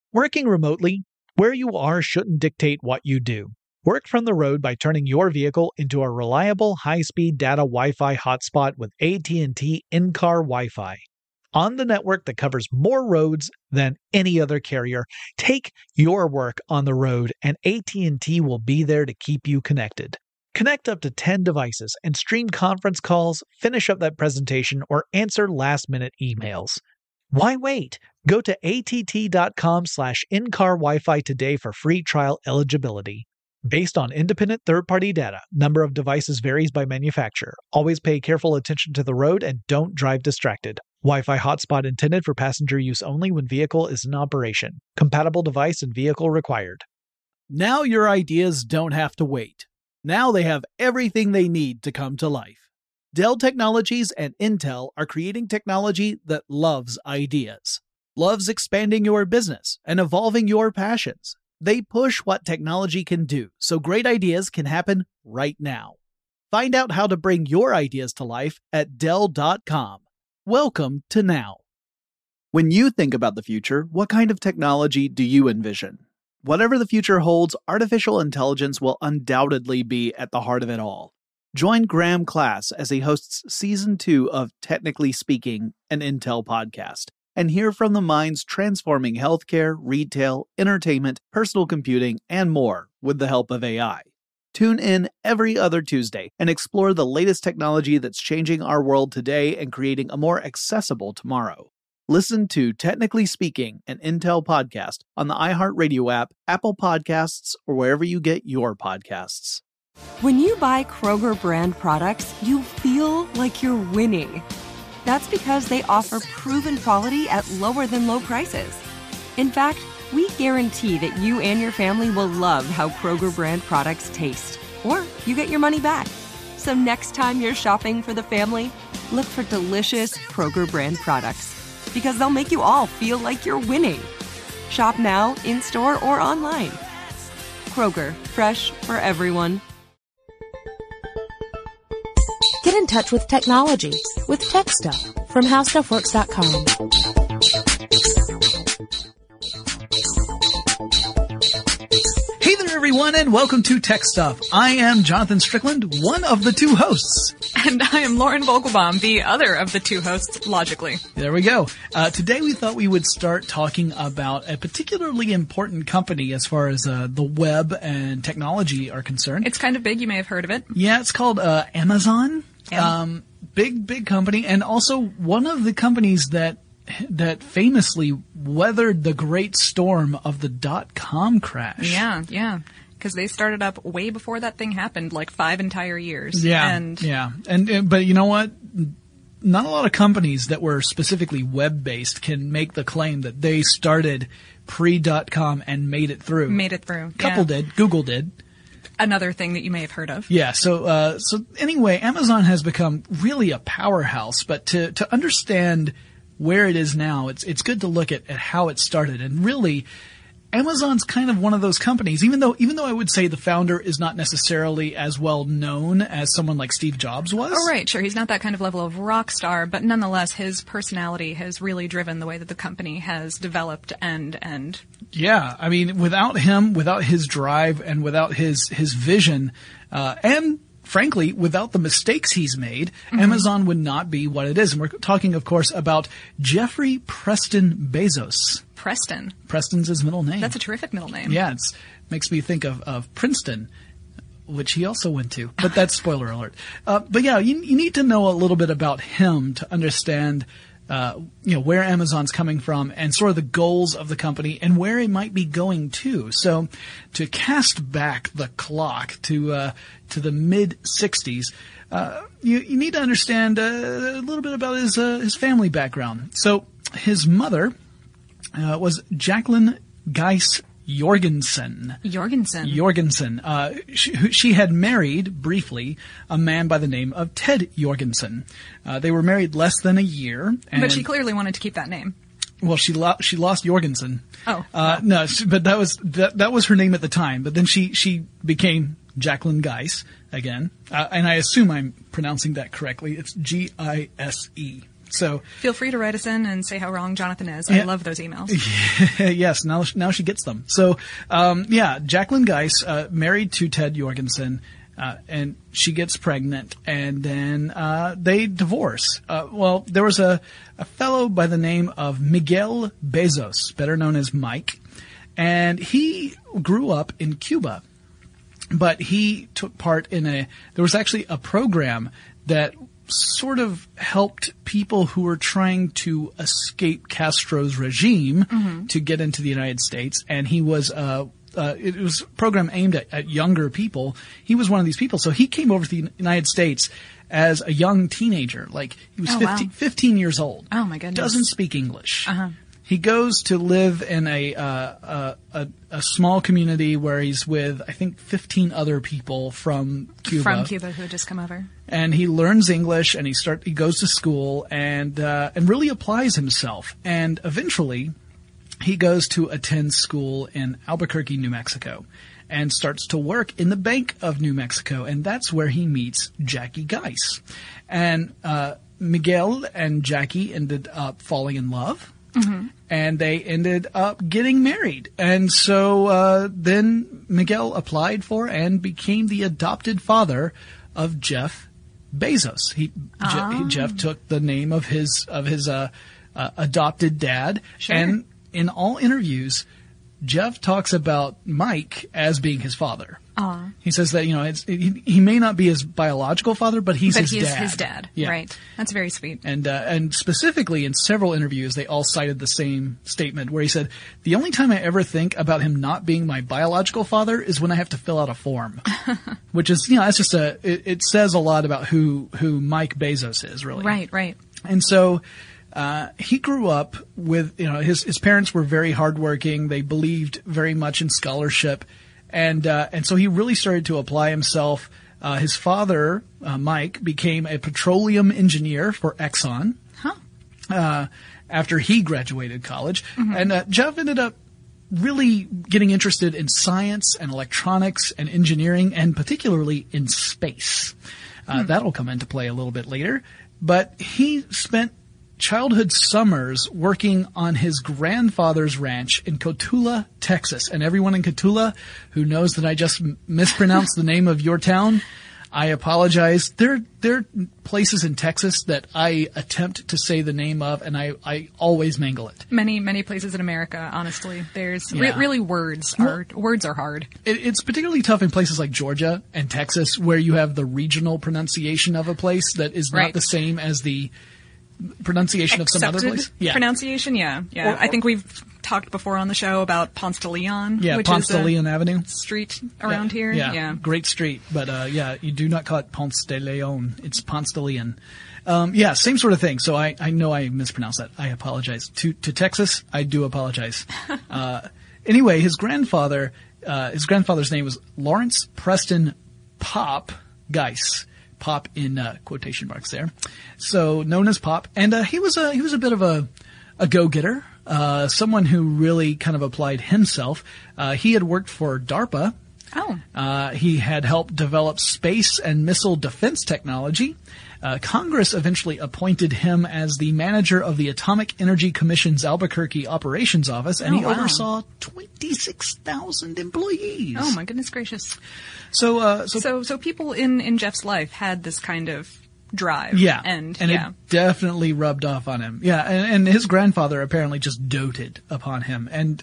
Working remotely, where you are shouldn't dictate what you do. Work from the road by turning your vehicle into a reliable high-speed data Wi-Fi hotspot with AT&T in-car Wi-Fi. On the network that covers more roads than any other carrier, take your work on the road and AT&T will be there to keep you connected. Connect up to 10 devices and stream conference calls, finish up that presentation, or answer last-minute emails. Why wait? Go to att.com/in-car Wi-Fi today for free trial eligibility. Based on independent third-party data, number of devices varies by manufacturer. Always pay careful attention to the road and don't drive distracted. Wi-Fi hotspot intended for passenger use only when vehicle is in operation. Compatible device and vehicle required. Now your ideas don't have to wait. Now they have everything they need to come to life. Dell Technologies and Intel are creating technology that loves ideas, loves expanding your business and evolving your passions. They push what technology can do so great ideas can happen right now. Find out how to bring your ideas to life at Dell.com. Welcome to now. When you think about the future, what kind of technology do you envision? Whatever the future holds, artificial intelligence will undoubtedly be at the heart of it all. Join Graham Class as he hosts Season 2 of Technically Speaking, an Intel podcast, and hear from the minds transforming healthcare, retail, entertainment, personal computing, and more with the help of AI. Tune in every other Tuesday and explore the latest technology that's changing our world today and creating a more accessible tomorrow. Listen to Technically Speaking, an Intel podcast on the iHeartRadio app, Apple Podcasts, or wherever you get your podcasts. When you buy Kroger brand products, you feel like you're winning. That's because they offer proven quality at lower than low prices. In fact, we guarantee that you and your family will love how Kroger brand products taste, or you get your money back. So next time you're shopping for the family, look for delicious Kroger brand products, because they'll make you all feel like you're winning. Shop now, in-store, or online. Kroger, fresh for everyone. Get in touch with technology with Tech Stuff from HowStuffWorks.com. Hey there, everyone, and welcome to Tech Stuff. I am Jonathan Strickland, one of the two hosts. And I am Lauren Vogelbaum, the other of the two hosts, logically. There we go. Today we thought we would start talking about a particularly important company as far as the web and technology are concerned. It's kind of big. You may have heard of it. Yeah, it's called Amazon. Big company, and also one of the companies that famously weathered the great storm of the .com crash. Yeah. Because they started up way before that thing happened, like 5 entire years. Yeah. But you know what? Not a lot of companies that were specifically web-based can make the claim that they started pre-.com and made it through. A couple did. Google did. Another thing that you may have heard of. Yeah. So anyway, Amazon has become really a powerhouse, but to understand where it is now, it's good to look at how it started. And really, Amazon's kind of one of those companies, even though I would say the founder is not necessarily as well known as someone like Steve Jobs was. Oh, right. Sure. He's not that kind of level of rock star, but nonetheless, his personality has really driven the way that the company has developed and. Yeah. I mean, without him, without his drive and without his vision, and frankly, without the mistakes he's made, Amazon would not be what it is. And we're talking, of course, about Jeffrey Preston Bezos. Preston. Preston's his middle name. That's a terrific middle name. Yeah, it makes me think of Princeton, which he also went to. But that's spoiler alert. But yeah, you need to know a little bit about him to understand where Amazon's coming from and sort of the goals of the company and where it might be going to. So to cast back the clock to the mid 60s, you need to understand a little bit about his family background. So his mother was Jacqueline Geis Jorgensen. She had married, briefly, a man by the name of Ted Jorgensen. They were married less than a year. But she clearly wanted to keep that name. Well, she lost Jorgensen. Oh. No, but that was her name at the time. But then she became Jacqueline Geis again. And I assume I'm pronouncing that correctly. It's Gise. So feel free to write us in and say how wrong Jonathan is. I love those emails. Yes, now she gets them. So, Jacqueline Geis, married to Ted Jorgensen, and she gets pregnant, and then they divorce. There was a fellow by the name of Miguel Bezos, better known as Mike, and he grew up in Cuba, but he took part in there was actually a program that sort of helped people who were trying to escape Castro's regime to get into the United States, and he was it was a program aimed at younger people. He was one of these people. So he came over to the United States as a young teenager. Like, he was 15 years old. Oh, my goodness. Doesn't speak English. He goes to live in a small community where he's with, I think, 15 other people from Cuba. From Cuba who had just come over. And he learns English, and he goes to school and really applies himself. And eventually, he goes to attend school in Albuquerque, New Mexico, and starts to work in the Bank of New Mexico. And that's where he meets Jackie Geis. And Miguel and Jackie ended up falling in love. And they ended up getting married. And so then Miguel applied for and became the adopted father of Jeff Bezos. Jeff took the name of his adopted dad. Sure. And in all interviews, Jeff talks about Mike as being his father. He says that, he may not be his biological father, but he's his dad. His dad. Yeah. Right. That's very sweet. And specifically in several interviews, they all cited the same statement where he said, the only time I ever think about him not being my biological father is when I have to fill out a form. Which is, that's just it says a lot about who Mike Bezos is, really. Right. And so, he grew up with, his parents were very hardworking. They believed very much in scholarship. And so he really started to apply himself. His father, Mike, became a petroleum engineer for Exxon. After he graduated college. And, Jeff ended up really getting interested in science and electronics and engineering, and particularly in space. That'll come into play a little bit later. But he spent childhood summers working on his grandfather's ranch in Cotulla, Texas. And everyone in Cotulla who knows that I just mispronounced the name of your town, I apologize. There are places in Texas that I attempt to say the name of, and I always mangle it. Many places in America, honestly. There's really words are hard. It's particularly tough in places like Georgia and Texas, where you have the regional pronunciation of a place that is not the same as the pronunciation of some other place. Pronunciation, yeah. I think we've talked before on the show about Ponce de Leon. Yeah, which Ponce is de Leon Avenue. Street around here. Yeah, great street. But you do not call it Ponce de Leon. It's Ponce de Leon. Same sort of thing. So I know I mispronounced that. I apologize. To Texas, I do apologize. Anyway, his grandfather's name was Lawrence Preston Pop Geis. Pop in quotation marks there. So known as Pop. And he was a bit of a go-getter, someone who really kind of applied himself. He had worked for DARPA. He had helped develop space and missile defense technology. Congress eventually appointed him as the manager of the Atomic Energy Commission's Albuquerque Operations Office, and he oversaw 26,000 employees. Oh, my goodness gracious. So people in Jeff's life had this kind of drive. Yeah. And it definitely rubbed off on him. Yeah. And his grandfather apparently just doted upon him. And,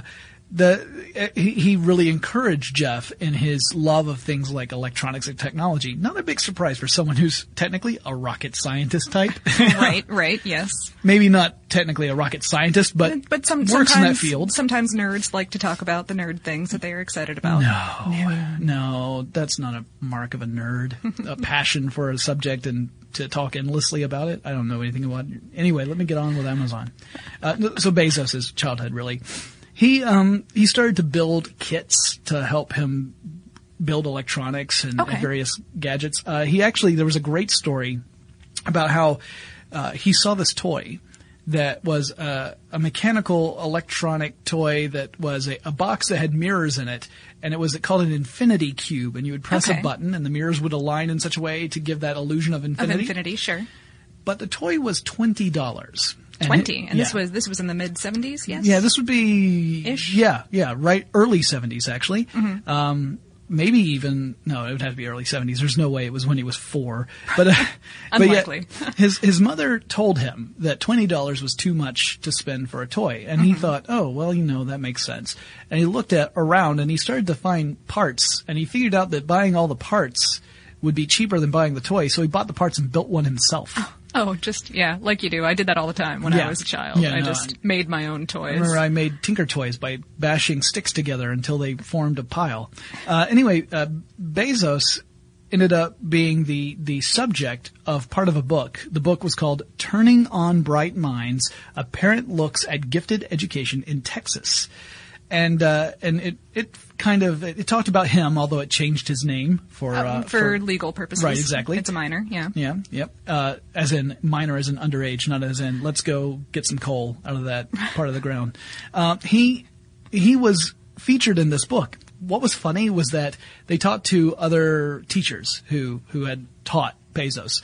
he really encouraged Jeff in his love of things like electronics and technology. Not a big surprise for someone who's technically a rocket scientist type. Right, yes. Maybe not technically a rocket scientist, but works in that field. Sometimes nerds like to talk about the nerd things that they are excited about. No, that's not a mark of a nerd. A passion for a subject and to talk endlessly about it. I don't know anything about it. Anyway, let me get on with Amazon. So Bezos' childhood, really. He started to build kits to help him build electronics and various gadgets. There was a great story about how he saw this toy that was a mechanical electronic toy that was a box that had mirrors in it, and it called an infinity cube, and you would press a button and the mirrors would align in such a way to give that illusion of infinity. Sure. but the toy was $20. 20, and this was in the mid 70s. Yes. Yeah, this would be ish. Yeah, right, early 70s actually. Maybe even no, it would have to be early 70s. There's no way it was when he was 4. But unlikely. But his mother told him that $20 was too much to spend for a toy, and he thought, oh well, that makes sense. And he looked around and he started to find parts, and he figured out that buying all the parts would be cheaper than buying the toy, so he bought the parts and built one himself. Oh, like you do. I did that all the time when I was a child. I just made my own toys. I remember I made Tinker Toys by bashing sticks together until they formed a pile. Anyway, Bezos ended up being the subject of part of a book. The book was called Turning on Bright Minds, A Parent Looks at Gifted Education in Texas. And it talked about him, although it changed his name for legal purposes. Right, exactly. It's a minor, yeah. Yeah, yep. As in minor, as in underage, not as in let's go get some coal out of that part of the ground. He was featured in this book. What was funny was that they talked to other teachers who had taught Bezos,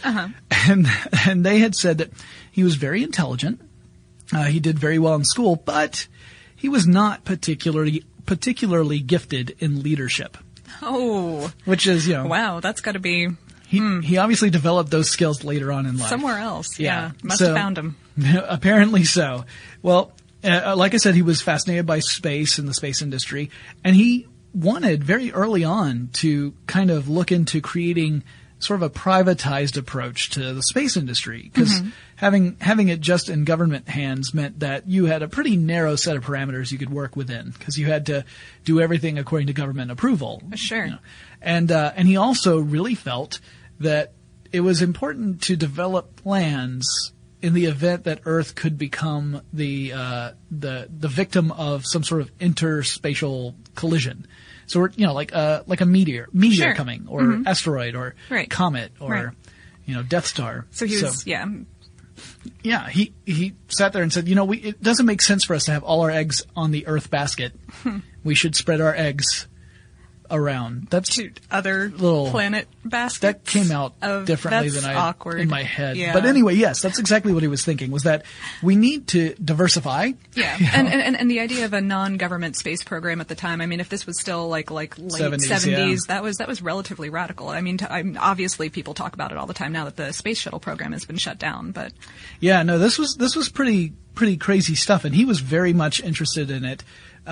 and they had said that he was very intelligent. He did very well in school, but he was not particularly gifted in leadership. Oh. Which is, wow, that's got to be... He obviously developed those skills later on in life. Somewhere else, yeah. Must have found him. Apparently so. Well, like I said, he was fascinated by space and the space industry, and he wanted very early on to kind of look into creating sort of a privatized approach to the space industry, because having it just in government hands meant that you had a pretty narrow set of parameters you could work within, because you had to do everything according to government approval. Sure. And he also really felt that it was important to develop plans in the event that Earth could become the victim of some sort of interspatial collision. So we're, like a meteor sure. coming, or asteroid, or comet, or, Death Star. So he was, Yeah, he sat there and said, it doesn't make sense for us to have all our eggs on the Earth basket. We should spread our eggs around. That's to other planet baskets. That came out differently than I awkward. In my head. Yeah. But anyway, yes, that's exactly what he was thinking, was that we need to diversify. Yeah. And the idea of a non-government space program at the time, I mean, if this was still like late 70s, that was relatively radical. I mean, obviously people talk about it all the time now that the space shuttle program has been shut down, but yeah, no, this was pretty crazy stuff, and he was very much interested in it.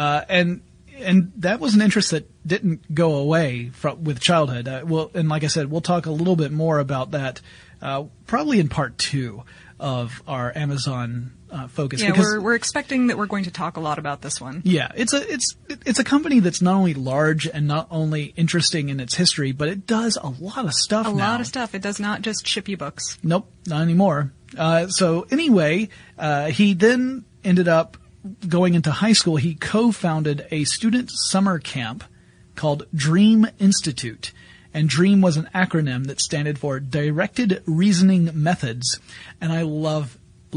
And that was an interest that didn't go away with childhood. And like I said, we'll talk a little bit more about that probably in part 2 of our Amazon focus. Yeah, we're expecting that we're going to talk a lot about this one. Yeah, it's a company that's not only large and not only interesting in its history, but it does a lot of stuff now. A lot of stuff. It does not just ship you books. Nope, not anymore. So anyway, he then ended up going into high school. He co-founded a student summer camp called Dream Institute. And DREAM was an acronym that stood for Directed Reasoning Methods. And I love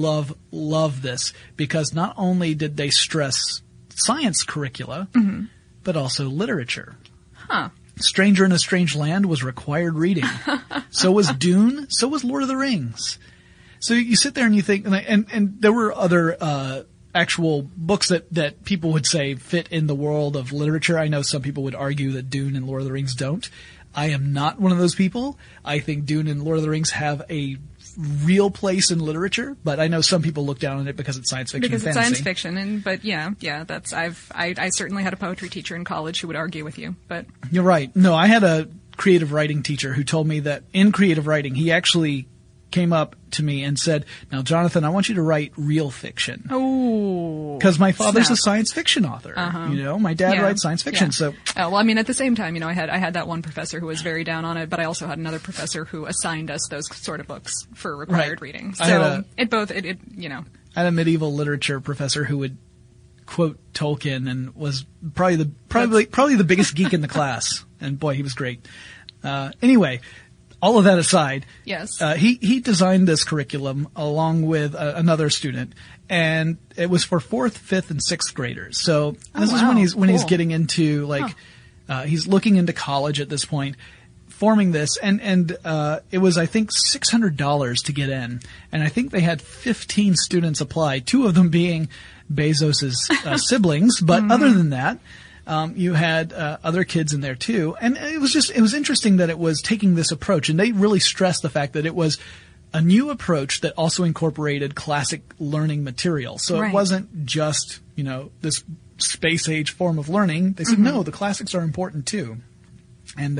this, because not only did they stress science curricula, but also literature. Huh. Stranger in a Strange Land was required reading. So was Dune. So was Lord of the Rings. So you sit there and you think, and there were other actual books that people would say fit in the world of literature. I know some people would argue that Dune and Lord of the Rings don't. I am not one of those people. I think Dune and Lord of the Rings have a real place in literature, but I know some people look down on it because it's science fiction. Because and it's fantasy. science fiction, but that's I certainly had a poetry teacher in college who would argue with you, but you're right. No, I had a creative writing teacher who told me that in creative writing, he actually came up to me and said, "Now, Jonathan, I want you to write real fiction." Oh, because my father's a science fiction author. My dad writes science fiction. So, well, I mean, at the same time, I had that one professor who was very down on it, but I also had another professor who assigned us those sort of books for required reading. So I had a medieval literature professor who would quote Tolkien and was probably the biggest geek in the class. And boy, he was great. Anyway. All of that aside, yes, he designed this curriculum along with another student, and it was for 4th, 5th, and 6th graders. So this is when he's getting into he's looking into college at this point. forming this, and it was, I think, $600 to get in, and I think they had 15 students apply, 2 of them being Bezos's siblings, but other than that, you had other kids in there too, and it was interesting that it was taking this approach, and they really stressed the fact that it was a new approach that also incorporated classic learning material. So It wasn't just, this space age form of learning. They said, no, the classics are important too. And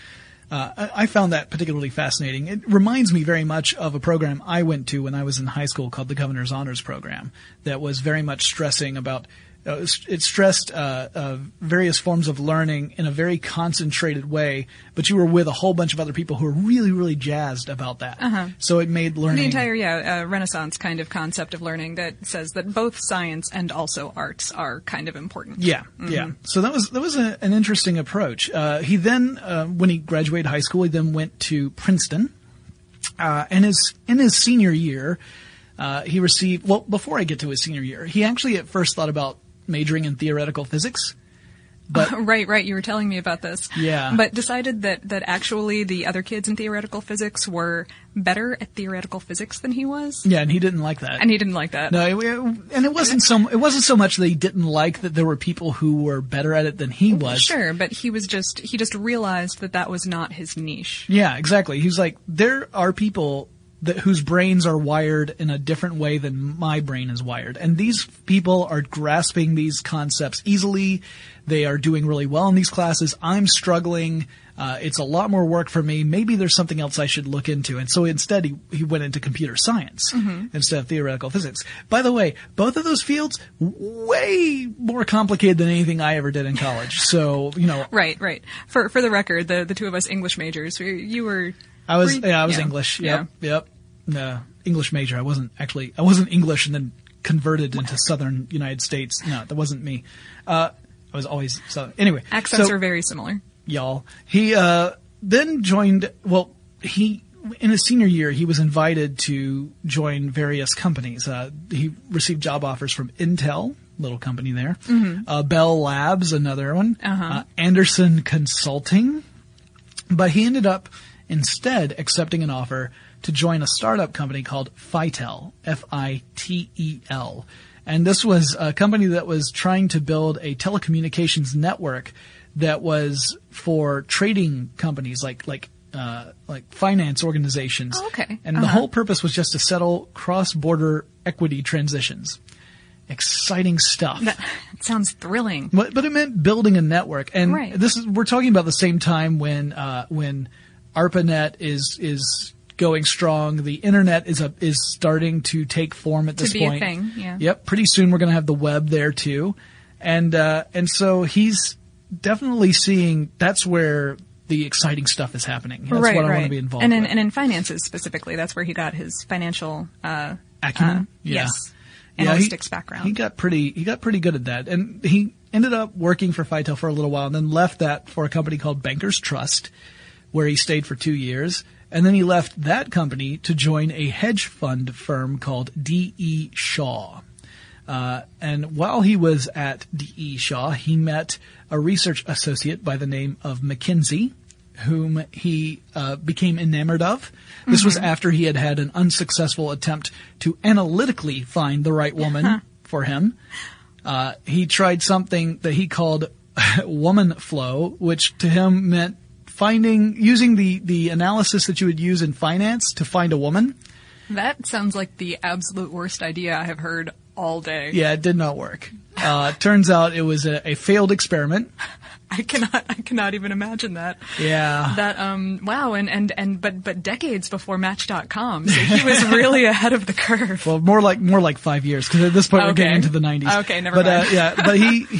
I found that particularly fascinating. It reminds me very much of a program I went to when I was in high school called the Governor's Honors Program that was very much stressing about it stressed various forms of learning in a very concentrated way, but you were with a whole bunch of other people who were really, really jazzed about that. So it made learning... The entire, Renaissance kind of concept of learning that says that both science and also arts are kind of important. Yeah. So that was an interesting approach. He then, when he graduated high school, he then went to Princeton. And in his senior year, he received... Well, before I get to his senior year, he actually at first thought about majoring in theoretical physics. But right. You were telling me about this. Yeah. But decided that actually the other kids in theoretical physics were better at theoretical physics than he was. Yeah, and he didn't like that. No, and it wasn't so much that he didn't like that there were people who were better at it than he was. Sure, but he just realized that was not his niche. Yeah, exactly. He was like, there are people whose brains are wired in a different way than my brain is wired. And these people are grasping these concepts easily. They are doing really well in these classes. I'm struggling. It's a lot more work for me. Maybe there's something else I should look into. And so instead he went into computer science instead of theoretical physics. By the way, both of those fields way more complicated than anything I ever did in college. So, Right. For the record, the two of us English majors, you were... I was English. Yep. English major. I wasn't English and then converted into Southern United States. No, that wasn't me. I was always Southern. Anyway. Accents are very similar. Y'all. He, then joined, in his senior year, he was invited to join various companies. He received job offers from Intel, little company there. Bell Labs, another one. Anderson Consulting. But he ended up instead accepting an offer to join a startup company called Fitel, F-I-T-E-L. And this was a company that was trying to build a telecommunications network that was for trading companies like finance organizations. Oh, okay. And the whole purpose was just to settle cross-border equity transitions. Exciting stuff. That sounds thrilling. But it meant building a network. And right. We're talking about the same time when ARPANET is going strong. The internet is starting to take form at this point. To be a thing, yeah. Yep. Pretty soon we're going to have the web there too. And so he's definitely seeing that's where the exciting stuff is happening. That's what I want to be involved with. And in finances specifically, that's where he got his financial acumen. Yes. Analytics background. He got pretty good at that. And he ended up working for Fitel for a little while and then left that for a company called Bankers Trust, where he stayed for 2 years. And then he left that company to join a hedge fund firm called D.E. Shaw. And while he was at D.E. Shaw, he met a research associate by the name of McKinsey, whom he became enamored of. This was after he had an unsuccessful attempt to analytically find the right woman for him. He tried something that he called woman flow, which to him meant using the analysis that you would use in finance to find a woman. That sounds like the absolute worst idea I have heard all day. Yeah, it did not work. Turns out it was a failed experiment. I cannot even imagine that. Yeah. That wow, but decades before Match.com, so he was really ahead of the curve. Well, more like 5 years, because at this point we're getting into the 90s. Okay, never mind. But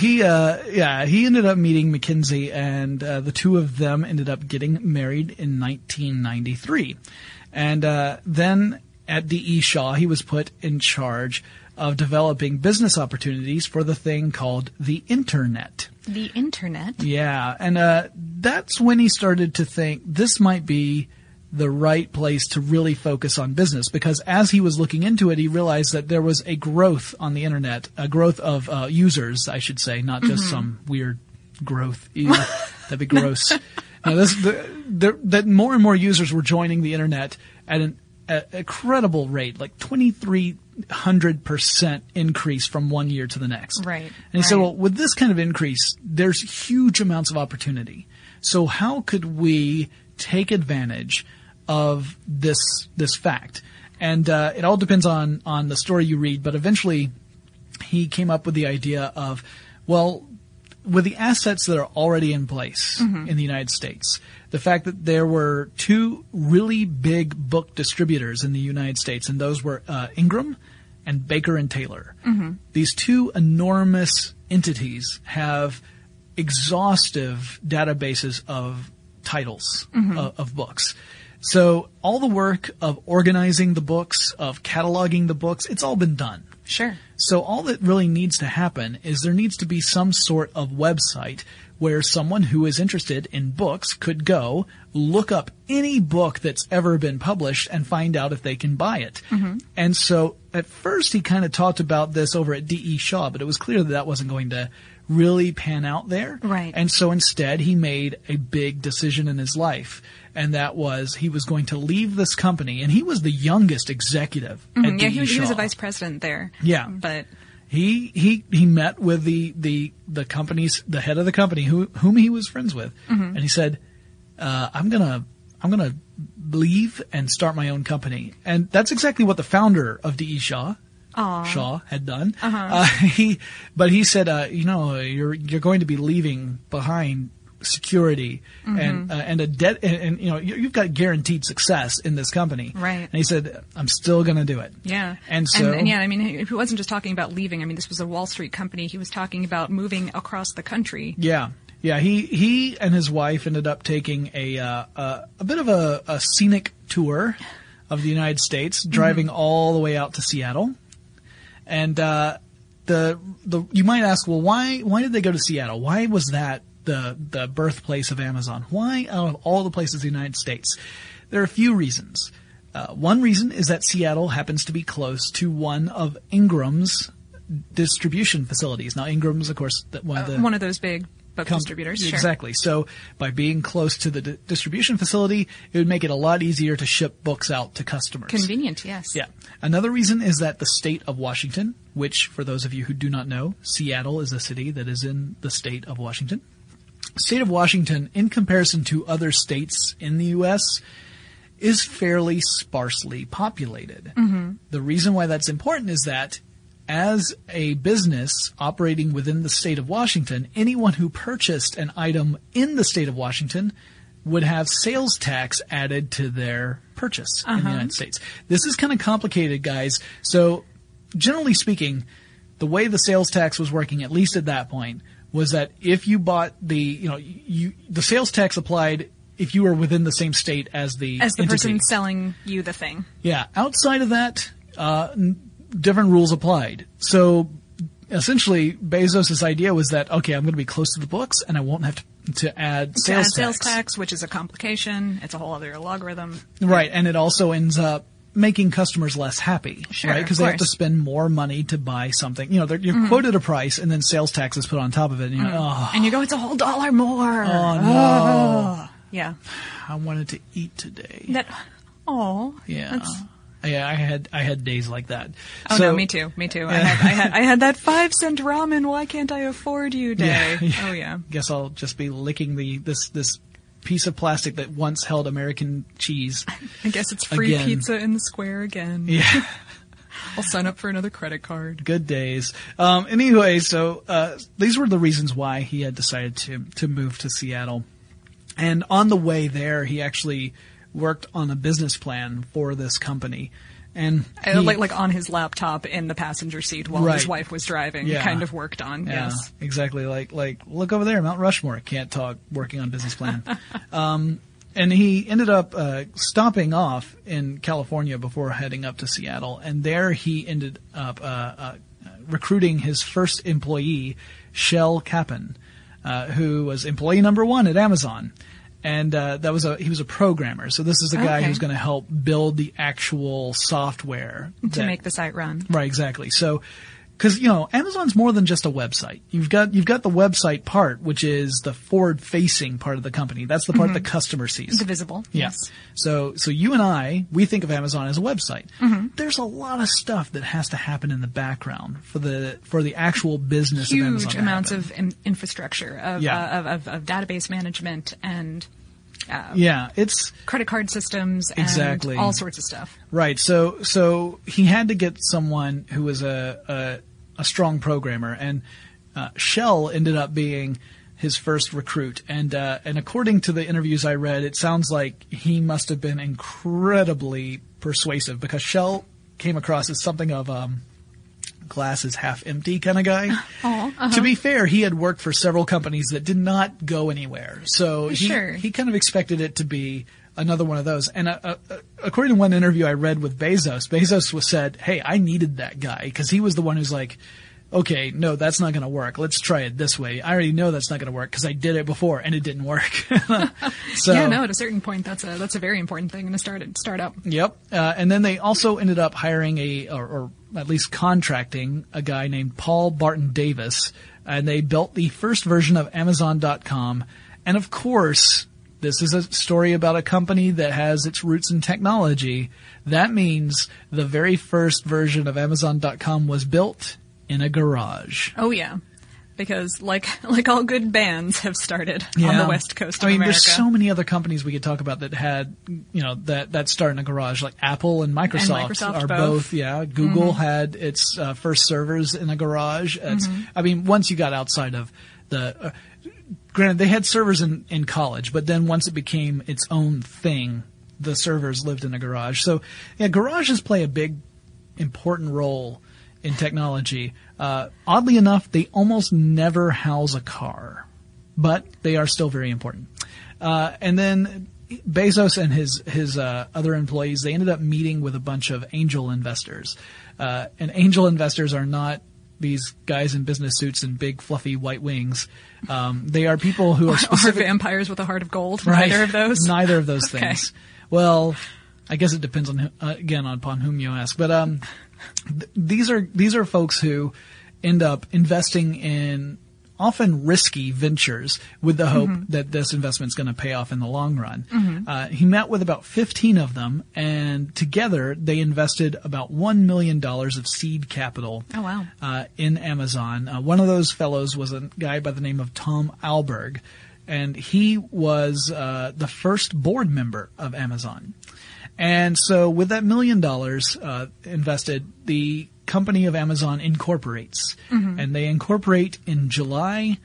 he ended up meeting McKinsey, and the two of them ended up getting married in 1993. And then at D.E. Shaw, he was put in charge of developing business opportunities for the thing called the Internet. The Internet? Yeah, and that's when he started to think this might be the right place to really focus on business, because as he was looking into it, he realized that there was a growth on the Internet, a growth of users, I should say, not just some weird growth. That'd be gross. Now that more and more users were joining the internet at an incredible rate, like 2,300% increase from one year to the next. Right. And he said, well, with this kind of increase, there's huge amounts of opportunity. So how could we take advantage of this fact? And it all depends on the story you read, but eventually he came up with the idea of, well, with the assets that are already in place in the United States, the fact that there were two really big book distributors in the United States, and those were Ingram and Baker and Taylor. These two enormous entities have exhaustive databases of titles of books. So all the work of organizing the books, of cataloging the books, it's all been done. Sure. So all that really needs to happen is there needs to be some sort of website where someone who is interested in books could go look up any book that's ever been published and find out if they can buy it. And so at first he kind of talked about this over at D.E. Shaw, but it was clear that that wasn't going to really pan out there. Right. And so instead he made a big decision in his life. And that was he was going to leave this company, and he was the youngest executive at D.E. He Shaw. was a vice president there. Yeah. But he met with the company's, the head of the company whom he was friends with. And he said, I'm gonna leave and start my own company. And that's exactly what the founder of D.E. Shaw had done. He said, you're going to be leaving behind security and a debt, and you've got guaranteed success in this company. Right. And he said, I'm still going to do it. Yeah. And so, and yeah, I mean, he wasn't just talking about leaving. I mean, this was a Wall Street company. He was talking about moving across the country. Yeah. Yeah. He and his wife ended up taking a bit of a scenic tour of the United States, driving all the way out to Seattle. And, you might ask, well, why did they go to Seattle? Why was that the birthplace of Amazon? Why, out of all the places in the United States? There are a few reasons. One reason is that Seattle happens to be close to one of Ingram's distribution facilities. Now, Ingram's, of course, one of those big book distributors. Sure. Exactly. So by being close to the distribution facility, it would make it a lot easier to ship books out to customers. Convenient, yes. Yeah. Another reason is that the state of Washington, which, for those of you who do not know, Seattle is a city that is in the state of Washington. State of Washington, in comparison to other states in the U.S., is fairly sparsely populated. The reason why that's important is that as a business operating within the state of Washington, anyone who purchased an item in the state of Washington would have sales tax added to their purchase in the United States. This is kind of complicated, guys. So generally speaking, the way the sales tax was working, at least at that point, was that if you bought the sales tax applied if you were within the same state as the entity. Person selling you the thing. Yeah. Outside of that, different rules applied. So essentially, Bezos' idea was that, okay, I'm going to be close to the books and I won't have to add sales tax, which is a complication. It's a whole other logarithm. Right. And it also ends up making customers less happy, right? Because they have to spend more money to buy something. You're quoted a price, and then sales tax is put on top of it, and you're and you go, it's a whole $1 more. Oh no! Yeah. I wanted to eat today. Yeah. Yeah, I had days like that. Oh no, me too. I had that 5-cent ramen. Why can't I afford you day? Yeah. Oh yeah. Guess I'll just be licking this piece of plastic that once held American cheese. I guess it's free pizza in the square again. Yeah. I'll sign up for another credit card. Good days. Anyway, so these were the reasons why he had decided to move to Seattle. And on the way there, he actually worked on a business plan for this company. And like on his laptop in the passenger seat while his wife was driving, kind of worked on. Yeah, yes, exactly. Like look over there, Mount Rushmore. Can't talk. Working on business plan. And he ended up stopping off in California before heading up to Seattle. And there he ended up recruiting his first employee, Shel Kappan, who was employee number 1 at Amazon. And he was a programmer. So this is a guy who's going to help build the actual software to make the site run. Right, exactly. So Because, you know, Amazon's more than just a website. You've got the website part, which is the forward-facing part of the company. That's the part the customer sees. The visible. Yeah. Yes. So you and I, we think of Amazon as a website. There's a lot of stuff that has to happen in the background for the actual business of Amazon. Huge amounts of infrastructure, of database management and it's credit card systems and exactly all sorts of stuff. Right. So he had to get someone who was a strong programmer, and Shell ended up being his first recruit. And according to the interviews I read, it sounds like he must have been incredibly persuasive, because Shell came across as something of glass is half empty kind of guy. To be fair, he had worked for several companies that did not go anywhere. So he kind of expected it to be another one of those. And according to one interview I read with Bezos said, hey, I needed that guy, because he was the one who's like, okay, no, that's not going to work. Let's try it this way. I already know that's not going to work because I did it before and it didn't work. At a certain point, that's a very important thing in a startup. Yep. And then they also ended up hiring or at least contracting a guy named Paul Barton Davis, and they built the first version of Amazon.com. And of course, this is a story about a company that has its roots in technology. That means the very first version of Amazon.com was built in a garage. Oh yeah, because like all good bands have started on the west coast of America. There's so many other companies we could talk about that had, that start in a garage. Like Apple and Microsoft are both. Yeah, Google had its first servers in a garage. Once you got outside of the, granted they had servers in college, but then once it became its own thing, the servers lived in a garage. So yeah, garages play a big, important role in technology. Oddly enough, they almost never house a car, but they are still very important. And then Bezos and his other employees, they ended up meeting with a bunch of angel investors. And angel investors are not these guys in business suits and big fluffy white wings. They are people who are specific. Or vampires with a heart of gold. Right. Neither of those. Neither of those things. Well, I guess it depends on upon whom you ask. But these are folks who end up investing in often risky ventures with the hope that this investment's going to pay off in the long run. He met with about 15 of them, and together they invested about $1 million of seed capital in Amazon. One of those fellows was a guy by the name of Tom Alberg, and he was the first board member of Amazon. And so with that $1 million invested, the company of Amazon incorporates. And they incorporate in July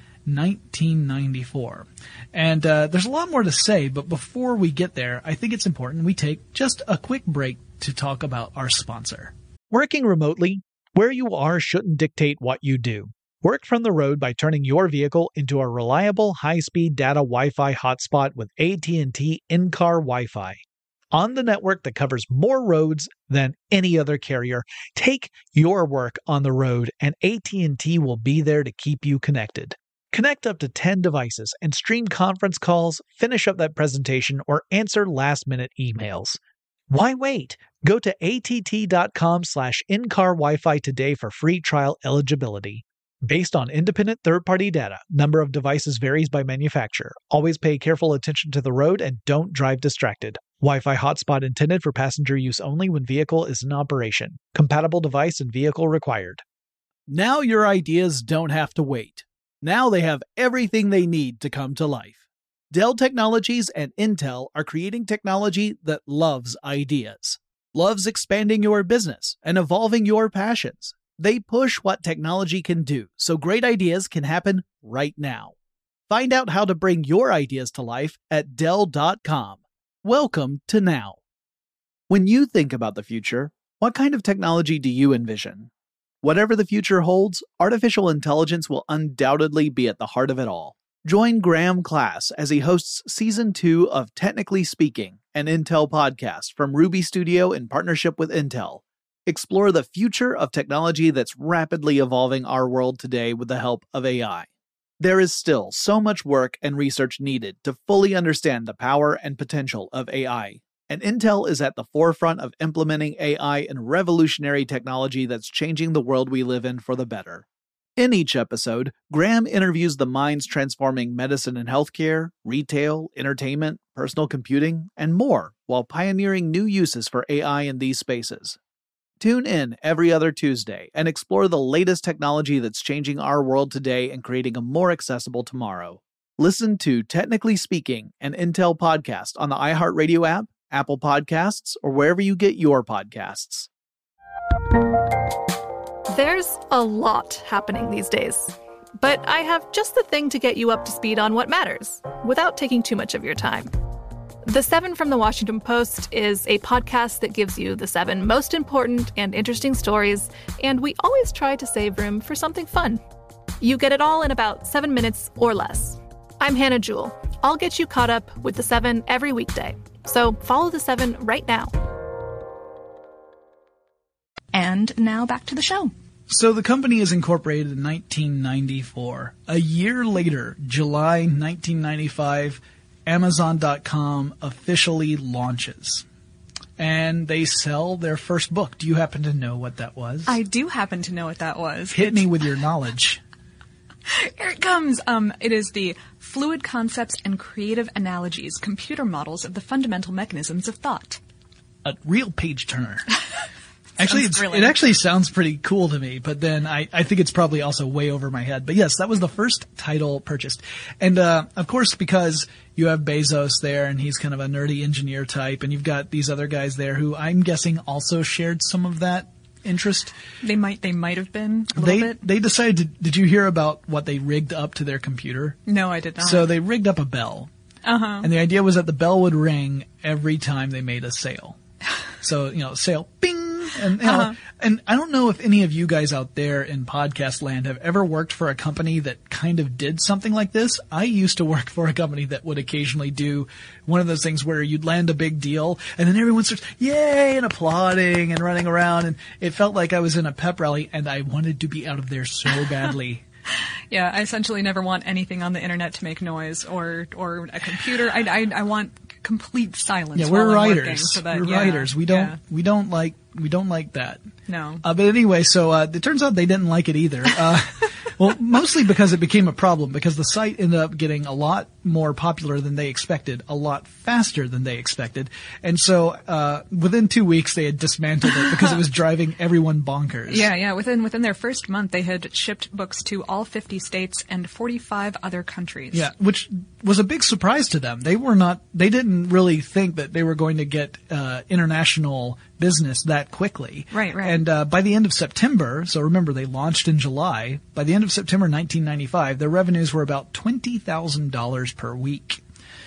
1994. And there's a lot more to say, but before we get there, I think it's important we take just a quick break to talk about our sponsor. Working remotely, where you are shouldn't dictate what you do. Work from the road by turning your vehicle into a reliable high-speed data Wi-Fi hotspot with AT&T in-car Wi-Fi. On the network that covers more roads than any other carrier, take your work on the road and AT&T will be there to keep you connected. Connect up to 10 devices and stream conference calls, finish up that presentation, or answer last-minute emails. Why wait? Go to att.com/in-car Wi-Fi today for free trial eligibility. Based on independent third-party data, number of devices varies by manufacturer. Always pay careful attention to the road and don't drive distracted. Wi-Fi hotspot intended for passenger use only when vehicle is in operation. Compatible device and vehicle required. Now your ideas don't have to wait. Now they have everything they need to come to life. Dell Technologies and Intel are creating technology that loves ideas, loves expanding your business and evolving your passions. They push what technology can do so great ideas can happen right now. Find out how to bring your ideas to life at Dell.com. Welcome to now. When you think about the future, what kind of technology do you envision? Whatever the future holds, artificial intelligence will undoubtedly be at the heart of it all. Join Graham Class as he hosts Season 2 of Technically Speaking, an Intel podcast from Ruby Studio in partnership with Intel. Explore the future of technology that's rapidly evolving our world today with the help of AI. There is still so much work and research needed to fully understand the power and potential of AI. And Intel is at the forefront of implementing AI and revolutionary technology that's changing the world we live in for the better. In each episode, Graham interviews the minds transforming medicine and healthcare, retail, entertainment, personal computing, and more, while pioneering new uses for AI in these spaces. Tune in every other Tuesday and explore the latest technology that's changing our world today and creating a more accessible tomorrow. Listen to Technically Speaking, an Intel podcast on the iHeartRadio app, Apple Podcasts, or wherever you get your podcasts. There's a lot happening these days, but I have just the thing to get you up to speed on what matters, without taking too much of your time. The 7 from the Washington Post is a podcast that gives you the 7 most important and interesting stories, and we always try to save room for something fun. You get it all in about 7 minutes or less. I'm Hannah Jewell. I'll get you caught up with the 7 every weekday. So follow the 7 right now. And now back to the show. So the company is incorporated in 1994. A year later, July 1995, Amazon.com officially launches. And they sell their first book. Do you happen to know what that was? I do happen to know what that was. Hit me with your knowledge. Here it comes. It is the Fluid Concepts and Creative Analogies, Computer Models of the Fundamental Mechanisms of Thought. A real page turner. Actually, it actually sounds pretty cool to me, but then I think it's probably also way over my head. But yes, that was the first title purchased. And, of course, because you have Bezos there and he's kind of a nerdy engineer type, and you've got these other guys there who I'm guessing also shared some of that interest. They might have been a little bit. They decided did you hear about what they rigged up to their computer? No, I did not. So they rigged up a bell. Uh-huh. And the idea was that the bell would ring every time they made a sale. So, sale, bing! And, and I don't know if any of you guys out there in podcast land have ever worked for a company that kind of did something like this. I used to work for a company that would occasionally do one of those things where you'd land a big deal and then everyone starts, yay, and applauding and running around. And it felt like I was in a pep rally and I wanted to be out of there so badly. Yeah, I essentially never want anything on the internet to make noise or a computer. I want complete silence. Yeah, we're while I'm writers. working, so that, we're writers. We don't like that. No. But anyway, so it turns out they didn't like it either. Well, mostly because it became a problem because the site ended up getting a lot more popular than they expected, a lot faster than they expected. And so within 2 weeks they had dismantled it because it was driving everyone bonkers. Yeah. Within their first month they had shipped books to all 50 states and 45 other countries. Yeah, which was a big surprise to them. They didn't really think that they were going to get international business that quickly. Right. And by the end of September, so remember they launched in July, by the end of September 1995, their revenues were about $20,000 per week.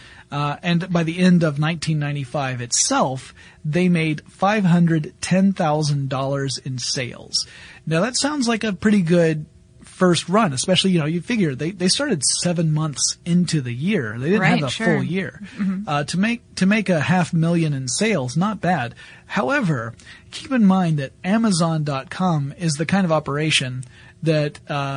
And by the end of 1995 itself, they made $510,000 in sales. Now that sounds like a pretty good first run, especially, you figure they started 7 months into the year. They didn't have a full year. Mm-hmm. To make $500,000 in sales, not bad. However, keep in mind that Amazon.com is the kind of operation that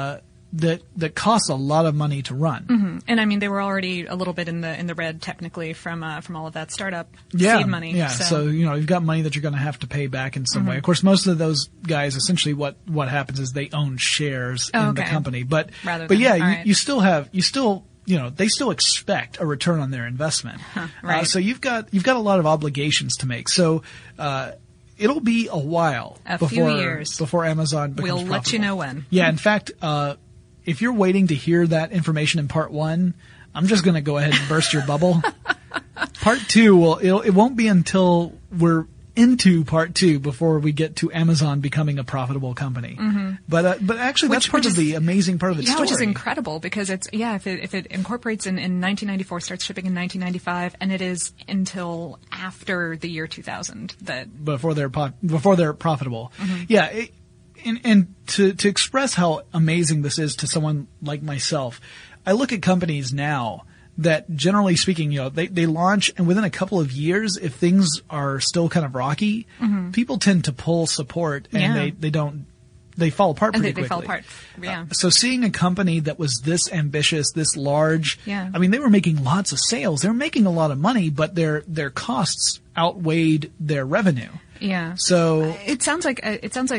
costs a lot of money to run. Mm-hmm. And I mean, they were already a little bit in the red technically from all of that startup seed money. Yeah. So you've got money that you're going to have to pay back in some way. Of course, most of those guys, essentially what happens is they own shares in the company. But you still they still expect a return on their investment. Right. So you've got a lot of obligations to make. So, it'll be a while few years before Amazon becomes profitable. We'll let you know when. Yeah. In fact, if you're waiting to hear that information in part 1, I'm just going to go ahead and burst your bubble. Part 2 it won't be until we're into part 2 before we get to Amazon becoming a profitable company. Mm-hmm. But actually that's part of the amazing part of its story. Which is incredible because if it incorporates in 1994, starts shipping in 1995, and it is until after the year 2000 that before they're profitable. Mm-hmm. Yeah. And to express how amazing this is to someone like myself, I look at companies now that generally speaking, they launch and within a couple of years, if things are still kind of rocky, people tend to pull support and they don't they fall apart pretty quickly. They fall apart, yeah. So seeing a company that was this ambitious, this large, yeah. I mean, they were making lots of sales. They were making a lot of money, but their costs outweighed their revenue. Yeah. So it sounds like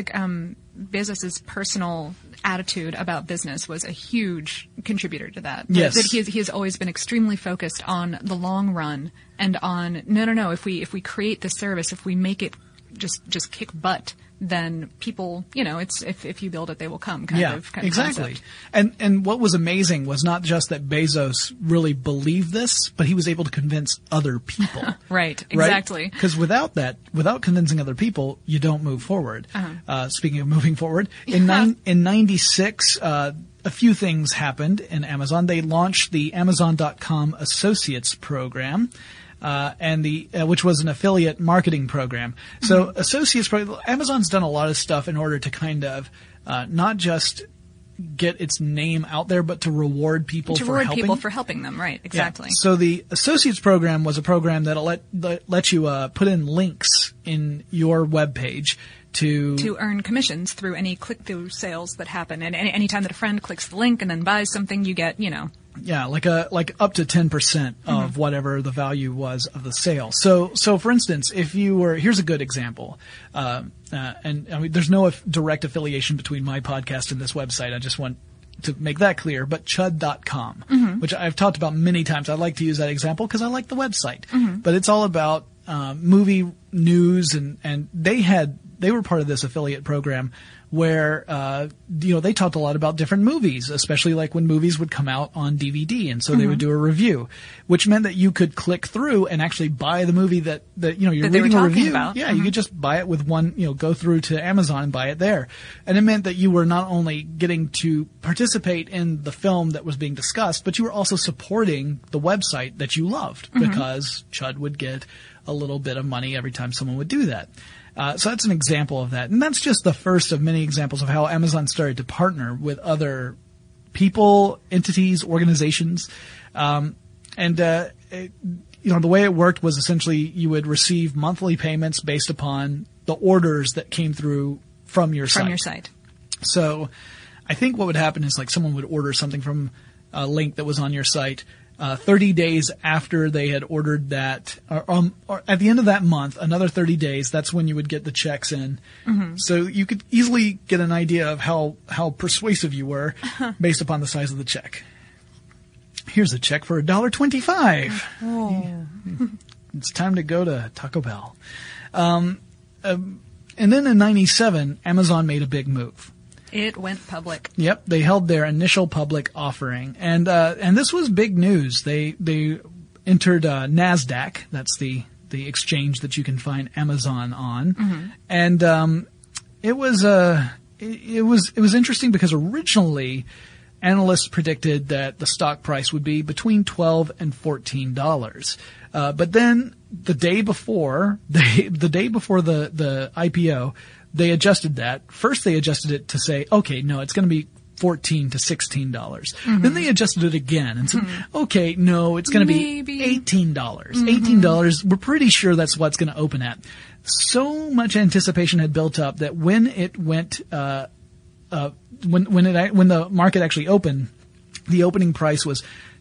Bezos's personal attitude about business was a huge contributor to that. Yes. That he has always been extremely focused on the long run and on no. If we create this service, if we make it just kick butt, then people, it's if you build it, they will come. Kind of exactly. Concept. And what was amazing was not just that Bezos really believed this, but he was able to convince other people. Right. Exactly. Because without convincing other people, you don't move forward. Speaking of moving forward, in 96, a few things happened in Amazon. They launched the Amazon.com Associates program. Which was an affiliate marketing program. So Associates, Amazon's done a lot of stuff in order to kind of, not just get its name out there, but to reward people for helping them. Right. Exactly. Yeah. So the Associates program was a program that'll let you, put in links in your web page to earn commissions through any click-through sales that happen. And any time that a friend clicks the link and then buys something, you get, Yeah, like up to 10% of whatever the value was of the sale. So for instance, if you were, here's a good example. And I mean, there's no direct affiliation between my podcast and this website. I just want to make that clear, but chud.com, which I've talked about many times. I like to use that example because I like the website, but it's all about, movie news and they were part of this affiliate program where, they talked a lot about different movies, especially like when movies would come out on DVD. And so they would do a review, which meant that you could click through and actually buy the movie that you're reading a review about. Yeah, you could just buy it with one, go through to Amazon and buy it there. And it meant that you were not only getting to participate in the film that was being discussed, but you were also supporting the website that you loved because Chud would get a little bit of money every time someone would do that. So that's an example of that. And that's just the first of many examples of how Amazon started to partner with other people, entities, organizations. The way it worked was essentially you would receive monthly payments based upon the orders that came through from your site. So I think what would happen is like someone would order something from a link that was on your site. 30 days after they had ordered that, or at the end of that month, another 30 days, that's when you would get the checks in. So you could easily get an idea of how persuasive you were based upon the size of the check. Here's a check for $1.25. Oh. It's time to go to Taco Bell. And then in 97, Amazon made a big move. It went public. Yep, they held their initial public offering, and this was big news. They entered NASDAQ. That's the exchange that you can find Amazon on, and it was interesting because originally analysts predicted that the stock price would be between $12 and $14. But then the day before the IPO. They adjusted that. First, they adjusted it to say, okay, no, it's going to be $14 to $16. Then they adjusted it again and said, okay, no, it's going to be $18. $18. We're pretty sure that's what it's going to open at. So much anticipation had built up that when it went, when the market actually opened, the opening price was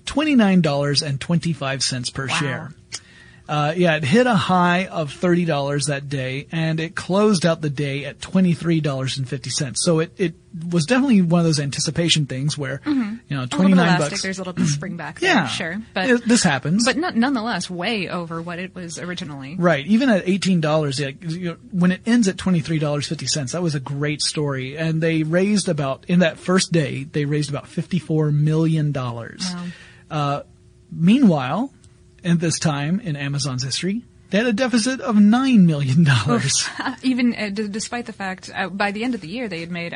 $29.25 per share. It hit a high of $30 that day, and it closed out the day at $23.50. So it was definitely one of those anticipation things where, $29. There's a little bit of spring back there, yeah, sure. But this happens. But nonetheless, way over what it was originally. Right. Even at $18, when it ends at $23.50, that was a great story. And they raised in that first day, they raised about $54 million. Wow. Meanwhile, at this time in Amazon's history, they had a deficit of $9 million. Even despite the fact, by the end of the year, they had made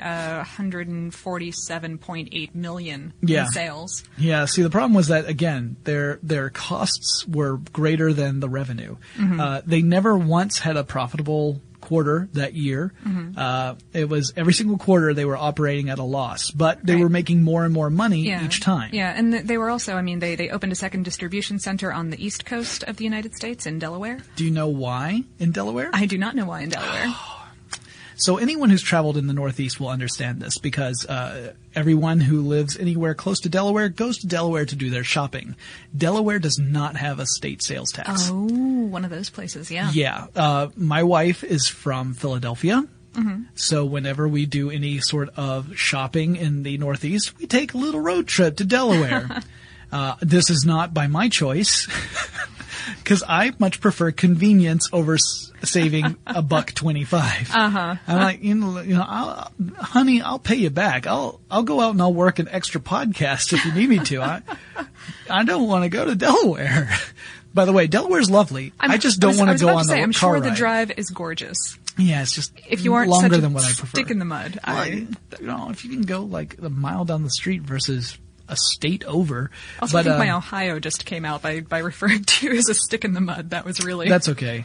$147.8 million in sales. Yeah. See, the problem was that again, their costs were greater than the revenue. They never once had a profitable quarter that year. It was every single quarter they were operating at a loss, but they were making more and more money each time. Yeah, and they were also, they opened a second distribution center on the East Coast of the United States in Delaware. Do you know why in Delaware? I do not know why in Delaware. So anyone who's traveled in the Northeast will understand this because everyone who lives anywhere close to Delaware goes to Delaware to do their shopping. Delaware does not have a state sales tax. Oh, one of those places, yeah. Yeah. My wife is from Philadelphia. Mm-hmm. So whenever we do any sort of shopping in the Northeast, we take a little road trip to Delaware. This is not by my choice. Because I much prefer convenience over saving $1.25. I'm like, honey, I'll pay you back. I'll go out and I'll work an extra podcast if you need me to. I don't want to go to Delaware. By the way, Delaware's lovely. I just don't want to go on the car I'm sure ride. The drive is gorgeous. Yeah, it's just if you aren't longer such than what I prefer. Stick in the mud. If you can go like a mile down the street versus a state over. Also, I think my Ohio just came out by referring to you as a stick in the mud. That was really... That's okay.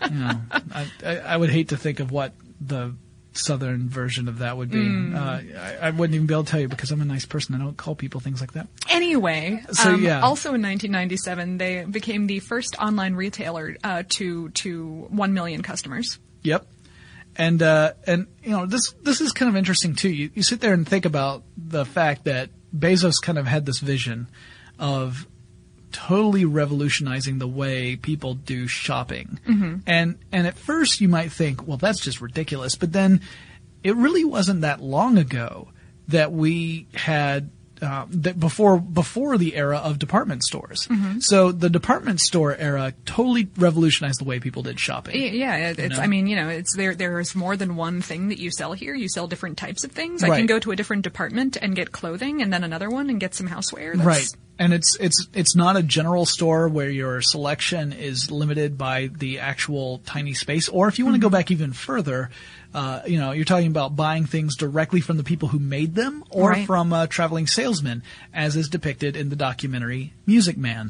I would hate to think of what the southern version of that would be. I wouldn't even be able to tell you because I'm a nice person. I don't call people things like that. Anyway, so, also in 1997, they became the first online retailer to 1 million customers. Yep. And this is kind of interesting too. You sit there and think about the fact that Bezos kind of had this vision of totally revolutionizing the way people do shopping. Mm-hmm. And at first you might think, well, that's just ridiculous. But then it really wasn't that long ago that we had that before the era of department stores. Mm-hmm. So the department store era totally revolutionized the way people did shopping. Yeah, there's more than one thing that you sell here. You sell different types of things. Right. I can go to a different department and get clothing, and then another one and get some houseware. Right. And it's not a general store where your selection is limited by the actual tiny space. Or if you want to go back even further, you're talking about buying things directly from the people who made them or from traveling salesmen, as is depicted in the documentary Music Man.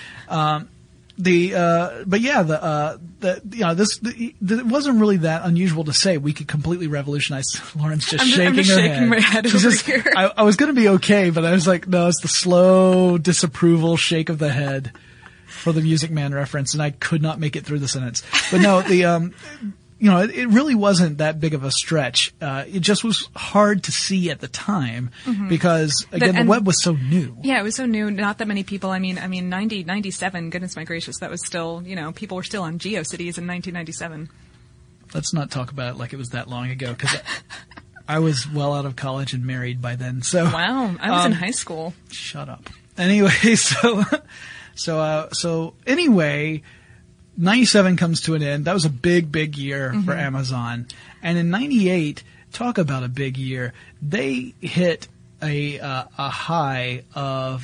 It wasn't really that unusual to say we could completely revolutionize. Lauren's just shaking her shaking head. My head She's over just, here. I was going to be okay, but I was like, no, it's the slow disapproval shake of the head for the Music Man reference, and I could not make it through the sentence. But no, it really wasn't that big of a stretch. It just was hard to see at the time because, again, the web was so new. Yeah, it was so new. Not that many people. I mean, 97, goodness my gracious, that was still, people were still on GeoCities in 1997. Let's not talk about it like it was that long ago because I was well out of college and married by then. So wow, I was in high school. Shut up. Anyway, so anyway, 97 comes to an end. That was a big, big year for Amazon. And in 98, talk about a big year. They hit a high of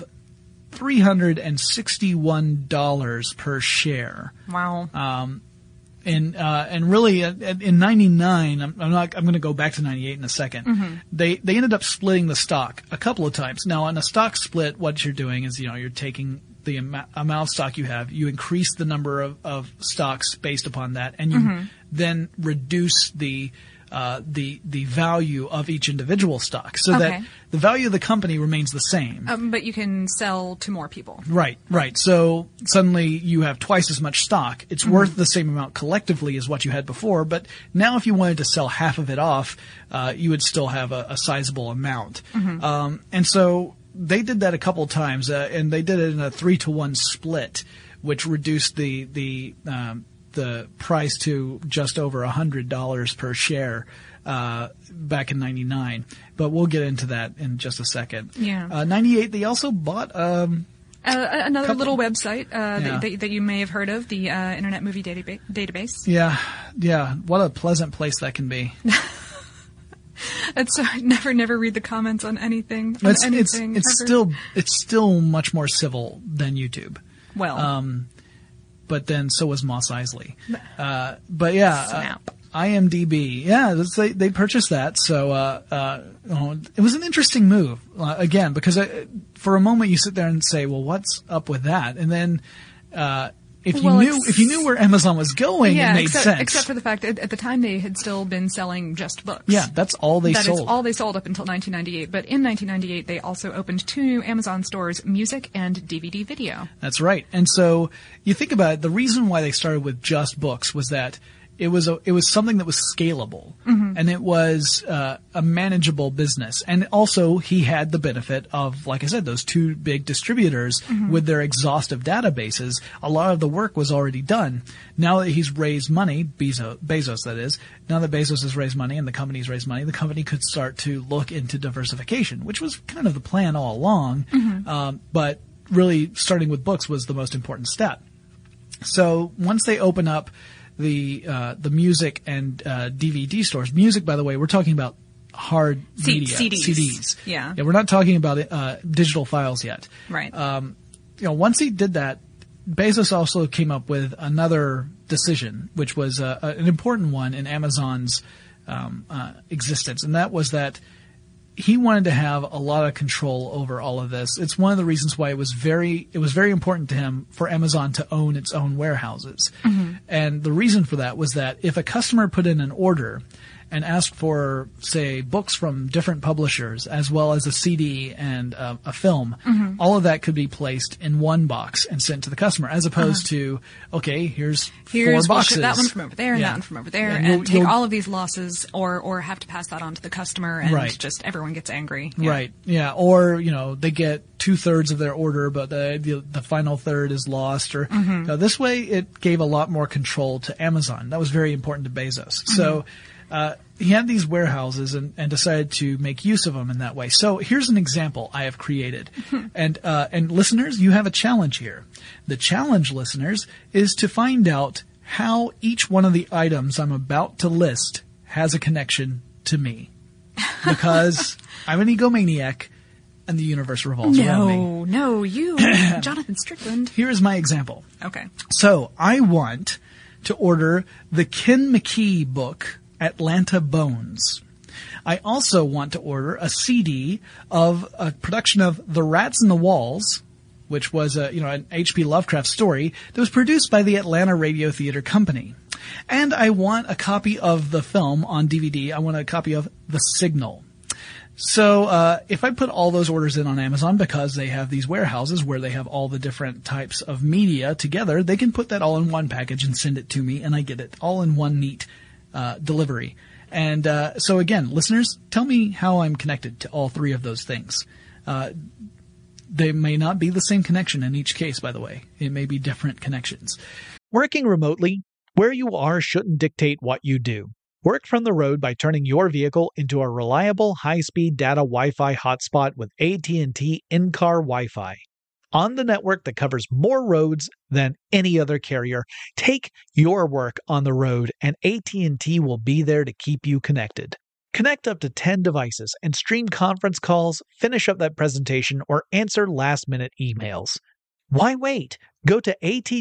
$361 per share. Wow. And really in 99, I'm going to go back to 98 in a second. They ended up splitting the stock a couple of times. Now on a stock split, what you're doing is, you're taking the amount of stock you have, you increase the number of stocks based upon that, and you then reduce the value of each individual stock so that the value of the company remains the same. But you can sell to more people. Right. So suddenly you have twice as much stock. It's worth the same amount collectively as what you had before, but now if you wanted to sell half of it off, you would still have a sizable amount. And so they did that a couple of times, and they did it in a 3-to-1 split, which reduced the price to just over $100 per share back in 99. But we'll get into that in just a second. Yeah. 98, they also bought another little website that you may have heard of, the Internet Movie Database. Yeah. What a pleasant place that can be. It's never read the comments on anything. It's still much more civil than YouTube. Well, but then so was Moss Eisley. But yeah, Snap. IMDb. Yeah, they purchased that. So it was an interesting move again because for a moment you sit there and say, well, what's up with that? And then if you knew where Amazon was going, it made sense. Except for the fact that at the time they had still been selling just books. Yeah, that's all they sold. That is all they sold up until 1998. But in 1998, they also opened 2 new Amazon stores, music and DVD video. That's right. And so you think about it, the reason why they started with just books was that it was something that was scalable, and it was a manageable business. And also, he had the benefit of, like I said, those two big distributors with their exhaustive databases. A lot of the work was already done. Now that he's raised money, Bezos that is, now that Bezos has raised money and the company's raised money, the company could start to look into diversification, which was kind of the plan all along. But really, starting with books was the most important step. So once they open up the music and DVD stores. Music, by the way, we're talking about hard media, CDs. Yeah, we're not talking about digital files yet. Right. Once he did that, Bezos also came up with another decision, which was an important one in Amazon's existence, and that was that he wanted to have a lot of control over all of this. It's one of the reasons why it was very important to him for Amazon to own its own warehouses. And the reason for that was that if a customer put in an order and asked for, say, books from different publishers, as well as a CD and a film, all of that could be placed in one box and sent to the customer, as opposed to, okay, here's 4 boxes. We'll ship that one from over there and that one from over there, and take all of these losses, or have to pass that on to the customer, and just everyone gets angry. Right. Yeah. Or, they get 2/3 of their order, but the final third is lost. Or this way, it gave a lot more control to Amazon. That was very important to Bezos. So. He had these warehouses and decided to make use of them in that way. So here's an example I have created. And listeners, you have a challenge here. The challenge, listeners, is to find out how each one of the items I'm about to list has a connection to me. Because I'm an egomaniac and the universe revolves around me. No, you, Jonathan Strickland. Here is my example. Okay. So I want to order the Ken McKee book, Atlanta Bones. I also want to order a CD of a production of The Rats in the Walls, which was an H.P. Lovecraft story that was produced by the Atlanta Radio Theater Company. And I want a copy of the film on DVD. I want a copy of The Signal. So if I put all those orders in on Amazon, because they have these warehouses where they have all the different types of media together, they can put that all in one package and send it to me, and I get it all in one neat delivery. And so again, listeners, tell me how I'm connected to all 3 of those things. They may not be the same connection in each case, by the way. It may be different connections. Working remotely, where you are shouldn't dictate what you do. Work from the road by turning your vehicle into a reliable high-speed data Wi-Fi hotspot with AT&T in-car Wi-Fi. On the network that covers more roads than any other carrier, take your work on the road, and AT&T will be there to keep you connected. Connect up to 10 devices and stream conference calls, finish up that presentation, or answer last-minute emails. Why wait? Go to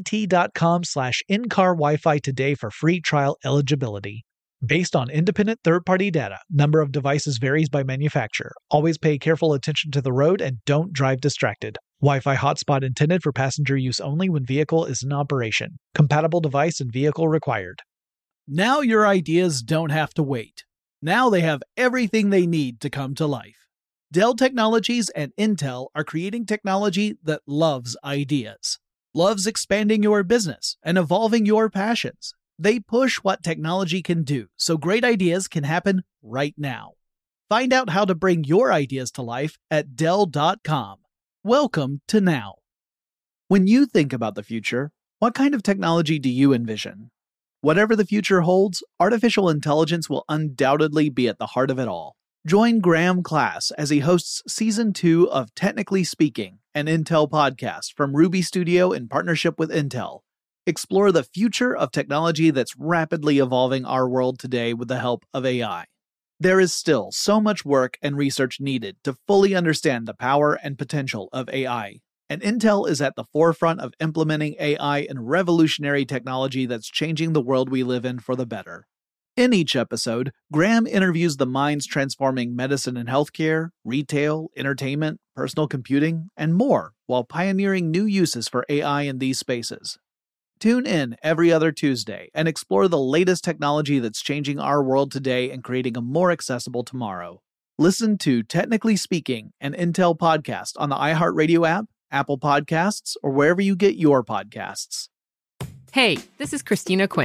att.com/in-car Wi-Fi today for free trial eligibility. Based on independent third-party data, number of devices varies by manufacturer. Always pay careful attention to the road and don't drive distracted. Wi-Fi hotspot intended for passenger use only when vehicle is in operation. Compatible device and vehicle required. Now your ideas don't have to wait. Now they have everything they need to come to life. Dell Technologies and Intel are creating technology that loves ideas, loves expanding your business and evolving your passions. They push what technology can do, so great ideas can happen right now. Find out how to bring your ideas to life at Dell.com. Welcome to Now. When you think about the future, what kind of technology do you envision? Whatever the future holds, artificial intelligence will undoubtedly be at the heart of it all. Join Graham Class as he hosts Season 2 of Technically Speaking, an Intel podcast from Ruby Studio in partnership with Intel. Explore the future of technology that's rapidly evolving our world today with the help of AI. There is still so much work and research needed to fully understand the power and potential of AI, and Intel is at the forefront of implementing AI in revolutionary technology that's changing the world we live in for the better. In each episode, Graham interviews the minds transforming medicine and healthcare, retail, entertainment, personal computing, and more, while pioneering new uses for AI in these spaces. Tune in every other Tuesday and explore the latest technology that's changing our world today and creating a more accessible tomorrow. Listen to Technically Speaking, an Intel podcast on the iHeartRadio app, Apple Podcasts, or wherever you get your podcasts. Hey, this is Christina Quinn.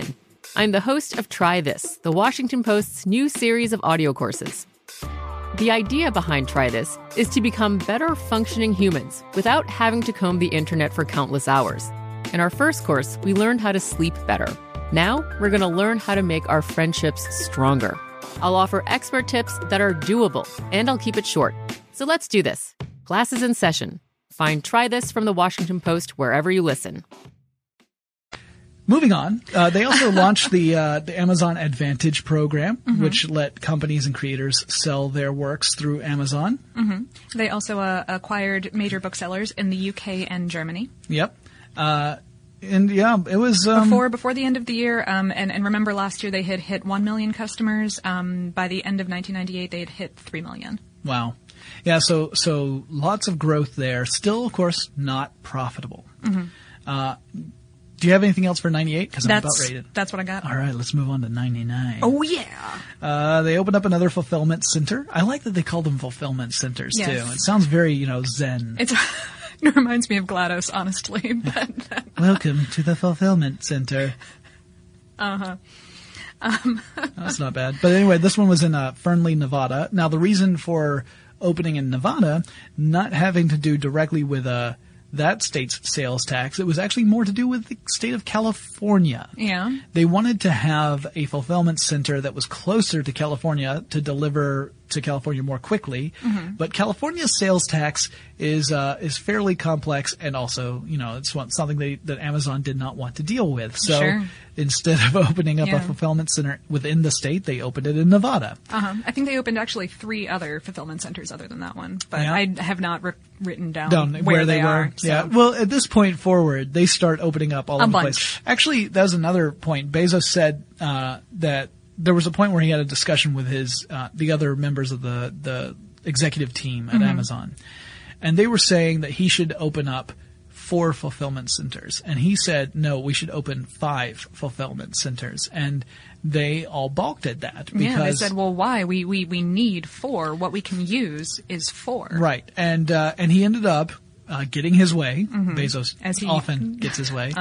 I'm the host of Try This, the Washington Post's new series of audio courses. The idea behind Try This is to become better functioning humans without having to comb the internet for countless hours. In our first course, we learned how to sleep better. Now, we're going to learn how to make our friendships stronger. I'll offer expert tips that are doable, and I'll keep it short. So let's do this. Class is in session. Find Try This from the Washington Post wherever you listen. Moving on, they also launched the Amazon Advantage program, which let companies and creators sell their works through Amazon. They also acquired major booksellers in the UK and Germany. Yep. And yeah, it was before the end of the year. And remember, last year they had hit 1 million customers. By the end of 1998, they had hit 3 million. Wow. Yeah. So lots of growth there. Still, of course, not profitable. Do you have anything else for 98? Because I'm about ready. That's what I got. All right, let's move on to 99. Oh yeah. They opened up another fulfillment center. I like that they call them fulfillment centers too. It sounds very, zen. It reminds me of GLaDOS, honestly. But welcome to the fulfillment center. That's not bad. But anyway, this one was in Fernley, Nevada. Now, the reason for opening in Nevada, not having to do directly with that state's sales tax, it was actually more to do with the state of California. Yeah. They wanted to have a fulfillment center that was closer to California to deliver to California more quickly. But California's sales tax is fairly complex, and also, it's something that Amazon did not want to deal with. So instead of opening up a fulfillment center within the state, they opened it in Nevada. I think they opened actually 3 other fulfillment centers other than that one, but I have not written down where they are. So. Yeah. Well, at this point forward, they start opening up all over the place. Actually, that was another point. Bezos said that there was a point where he had a discussion with his the other members of the executive team at Amazon, and they were saying that he should open up 4 fulfillment centers, and he said, no, we should open 5 fulfillment centers, and they all balked at that because they said, well, why? We need 4. What we can use is 4. Right, and he ended up getting his way. Bezos often gets his way.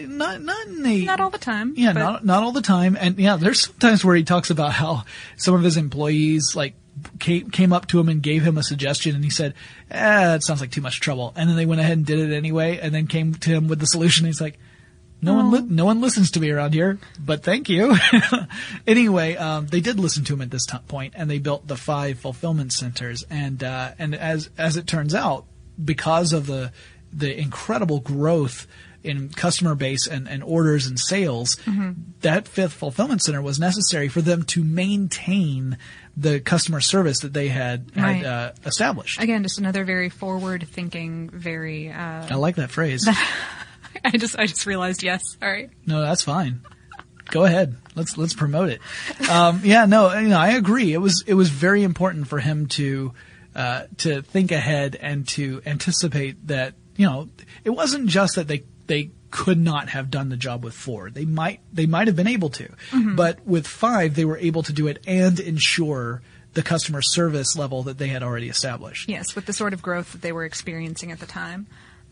Not all the time. Yeah, not all the time. And there's sometimes where he talks about how some of his employees came up to him and gave him a suggestion, and he said, it sounds like too much trouble. And then they went ahead and did it anyway, and then came to him with the solution. He's like, no one listens to me around here, but thank you. Anyway, they did listen to him at this point, and they built the 5 fulfillment centers. And as it turns out, because of the incredible growth in customer base and orders and sales, that 5th fulfillment center was necessary for them to maintain the customer service that they had established. Again, just another very forward-thinking, very. I like that phrase. I just realized. Yes. All right. No, that's fine. Go ahead. Let's promote it. I agree. It was very important for him to think ahead and to anticipate that, it wasn't just that they could not have done the job with 4. They might have been able to, but with 5, they were able to do it and ensure the customer service level that they had already established. Yes, with the sort of growth that they were experiencing at the time.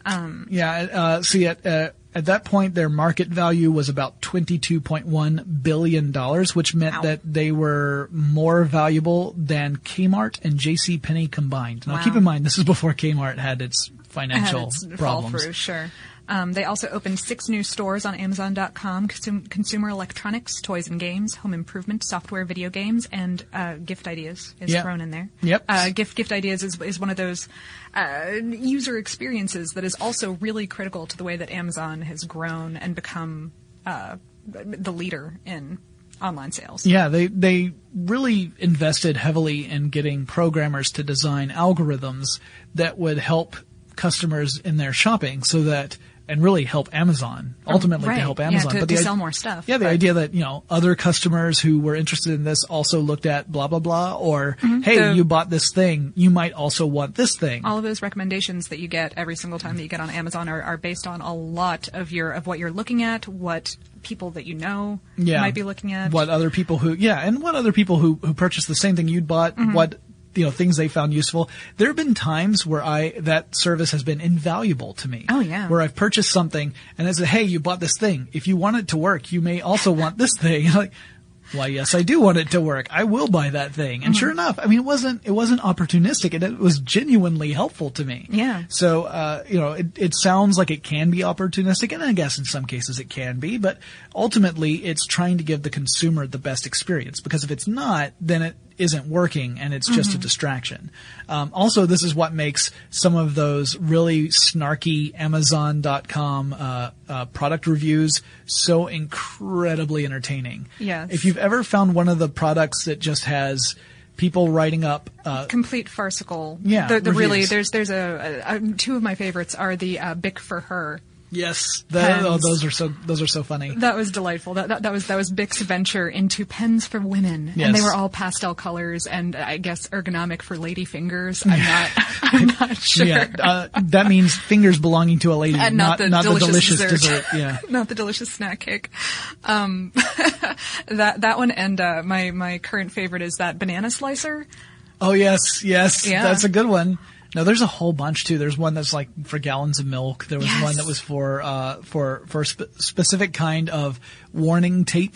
At that point, their market value was about $22.1 billion, which meant that they were more valuable than Kmart and JCPenney combined. Now, keep in mind, this is before Kmart had its financial problems. Fall through, sure. They also opened 6 new stores on Amazon.com, consumer electronics, toys and games, home improvement, software, video games, and gift ideas is thrown in there. Yep. Gift ideas is one of those user experiences that is also really critical to the way that Amazon has grown and become the leader in online sales. Yeah, they really invested heavily in getting programmers to design algorithms that would help customers in their shopping and really help Amazon, ultimately to help Amazon. But to sell more stuff. Yeah, the idea that, other customers who were interested in this also looked at blah, blah, blah, or, hey, you bought this thing, you might also want this thing. All of those recommendations that you get every single time that you get on Amazon are based on a lot of what you're looking at, what people that might be looking at. What other people who purchased the same thing you'd bought, what things they found useful. There have been times where that service has been invaluable to me. Oh, yeah. Where I've purchased something and I said, hey, you bought this thing. If you want it to work, you may also want this thing. Like, why, yes, I do want it to work. I will buy that thing. And sure enough, I mean, it wasn't opportunistic, and it was genuinely helpful to me. Yeah. So, it sounds like it can be opportunistic, and I guess in some cases it can be, but ultimately it's trying to give the consumer the best experience, because if it's not, then it isn't working and it's just a distraction. Also, this is what makes some of those really snarky Amazon.com product reviews so incredibly entertaining. Yes. If you've ever found one of the products that just has people writing up complete farcical. Yeah. The really there's two of my favorites are the Bic for Her. Yes, those are so funny. That was delightful. That was Bic's venture into pens for women, yes. And they were all pastel colors, and I guess ergonomic for lady fingers. I'm not sure. Yeah, that means fingers belonging to a lady, and not the delicious dessert. Yeah, not the delicious snack cake. That one, and my current favorite is that banana slicer. Oh yes, Yeah. That's a good one. No, there's a whole bunch too. There's one that's like for gallons of milk. There was one that was for a specific kind of warning tape.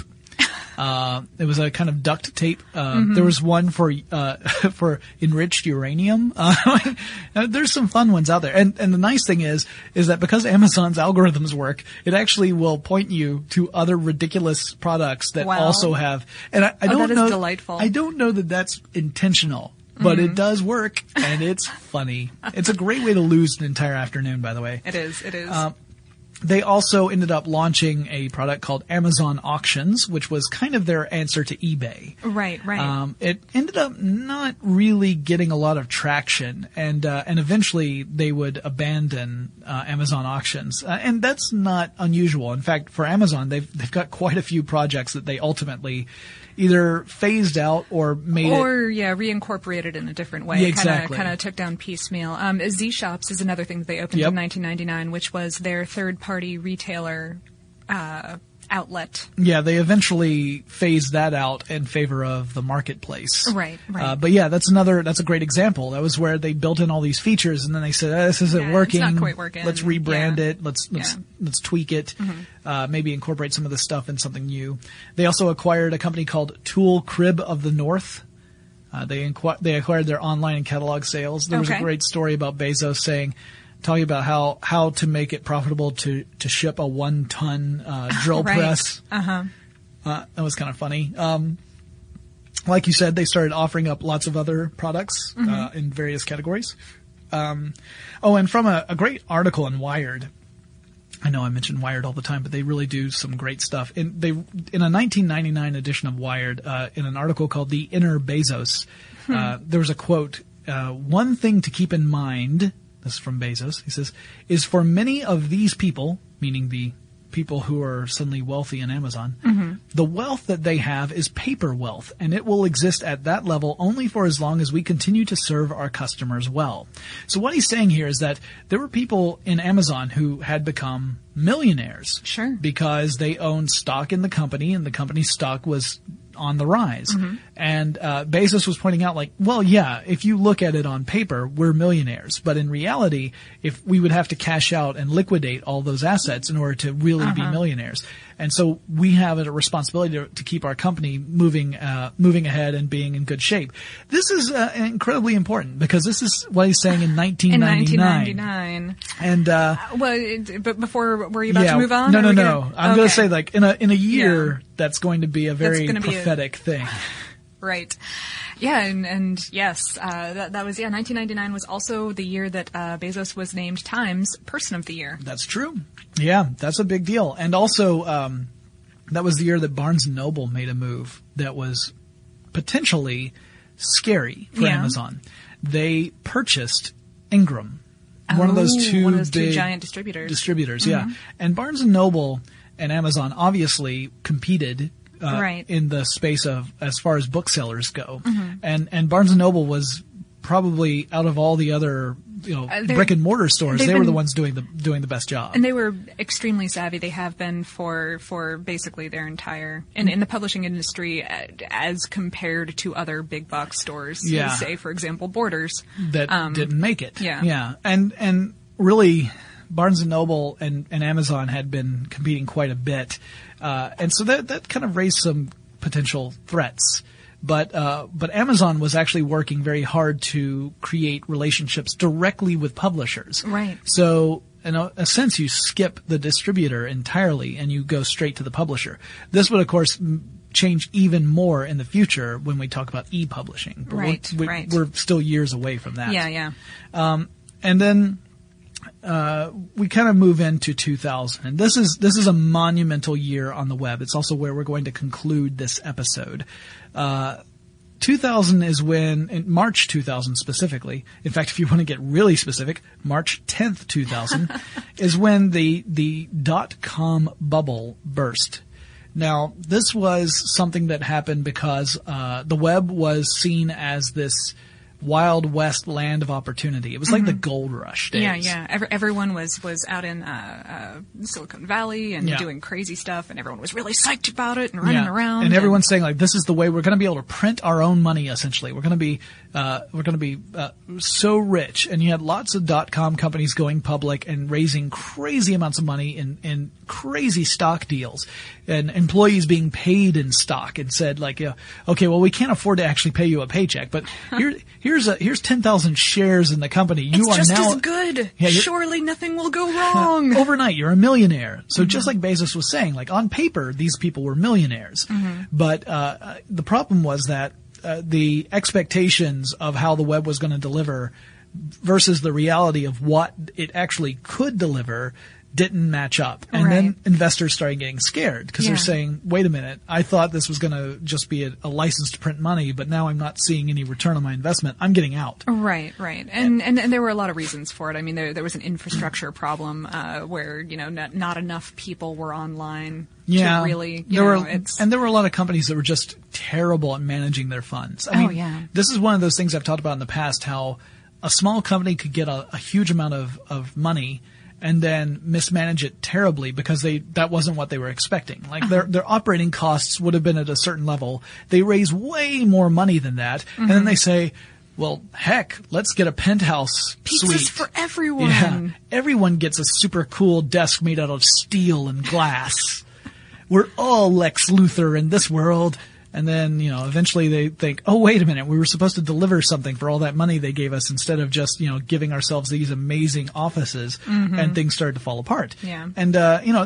It was a kind of duct tape. There was one for enriched uranium. There's some fun ones out there. And the nice thing is that because Amazon's algorithms work, it actually will point you to other ridiculous products that also have, and I don't know. That is delightful. I don't know that that's intentional. But it does work, and it's funny. It's a great way to lose an entire afternoon, by the way. It is. They also ended up launching a product called Amazon Auctions, which was kind of their answer to eBay. Right. It ended up not really getting a lot of traction, and eventually they would abandon Amazon Auctions, and that's not unusual. In fact, for Amazon, they've got quite a few projects that they ultimately either phased out or reincorporated in a different way. Yeah, exactly. Kind of took down piecemeal. Z Shops is another thing that they opened in 1999, which was their third-party retailer outlet. Yeah, they eventually phased that out in favor of the marketplace. Right. But yeah, that's a great example. That was where they built in all these features, and then they said, this isn't working. It's not quite working. Let's rebrand it. Let's tweak it. Maybe incorporate some of the stuff in something new. They also acquired a company called Tool Crib of the North. They acquired their online and catalog sales. There was a great story about Bezos talking about how to make it profitable to ship a 1-ton drill press. That was kind of funny. Like you said, they started offering up lots of other products in various categories. And from a great article in Wired. I know I mention Wired all the time, but they really do some great stuff. In a 1999 edition of Wired, in an article called "The Inner Bezos," there was a quote: "One thing to keep in mind." This is from Bezos. He says, "is for many of these people, meaning the people who are suddenly wealthy in Amazon, the wealth that they have is paper wealth, and it will exist at that level only for as long as we continue to serve our customers well." So what he's saying here is that there were people in Amazon who had become millionaires. Sure. Because they owned stock in the company, and the company's stock was on the rise. And Bezos was pointing out, if you look at it on paper, we're millionaires. But in reality, if we would have to cash out and liquidate all those assets in order to really be millionaires. And so we have a responsibility to keep our company moving ahead and being in good shape. This is incredibly important because this is what he's saying in 1999. And but before, were you about to move on? No. I'm going to say in a year that's going to be a very prophetic thing. Right. Yeah, and yes, that was 1999 was also the year that Bezos was named Time's Person of the Year. That's true. Yeah, that's a big deal. And also, that was the year that Barnes & Noble made a move that was potentially scary for Amazon. They purchased Ingram, one of those two giant distributors. Yeah. And Barnes & Noble and Amazon obviously competed in the space of as far as booksellers go. And Barnes & Noble was probably, out of all the other brick and mortar stores. They were the ones doing the best job. And they were extremely savvy. They have been for basically their entire in the publishing industry as compared to other big box stores. Yeah. Say, for example, Borders that didn't make it. Yeah. Yeah. And really, Barnes and Noble and Amazon had been competing quite a bit, and so that kind of raised some potential threats. But Amazon was actually working very hard to create relationships directly with publishers. Right. So in a sense, you skip the distributor entirely and you go straight to the publisher. This would, of course, change even more in the future when we talk about e-publishing. But right. We're still years away from that. Yeah. And then we kind of move into 2000. And this is a monumental year on the web. It's also where we're going to conclude this episode. 2000 is when, in March 2000 specifically, in fact, if you want to get really specific, March 10th, 2000, is when the dot-com bubble burst. Now, this was something that happened because the web was seen as this Wild West land of opportunity. It was like the gold rush days. Yeah. Everyone was out in Silicon Valley and doing crazy stuff, and everyone was really psyched about it and running around. And everyone's saying, like, this is the way we're going to be able to print our own money. Essentially, we're going to be so rich. And you had lots of .com companies going public and raising crazy amounts of money in crazy stock deals, and employees being paid in stock, and said, like, okay, well, we can't afford to actually pay you a paycheck, but here's 10,000 shares in the company. You it's are just now as good. Surely nothing will go wrong. Overnight, you're a millionaire. So just like Bezos was saying, like, on paper, these people were millionaires. But the problem was that the expectations of how the web was going to deliver versus the reality of what it actually could deliver didn't match up. And then investors started getting scared because they're saying, wait a minute, I thought this was going to just be a license to print money, but now I'm not seeing any return on my investment. I'm getting out. Right. And there were a lot of reasons for it. I mean, there was an infrastructure problem where, not enough people were online to really, there were a lot of companies that were just terrible at managing their funds. I mean, this is one of those things I've talked about in the past, how a small company could get a huge amount of money and then mismanage it terribly because that wasn't what they were expecting. Like their operating costs would have been at a certain level. They raise way more money than that, and then they say, well, heck, let's get a penthouse suite. Pizzas for everyone. Yeah, everyone gets a super cool desk made out of steel and glass. We're all Lex Luthor in this world. And then, eventually they think, oh, wait a minute, we were supposed to deliver something for all that money they gave us instead of just, giving ourselves these amazing offices, and things started to fall apart. Yeah. And,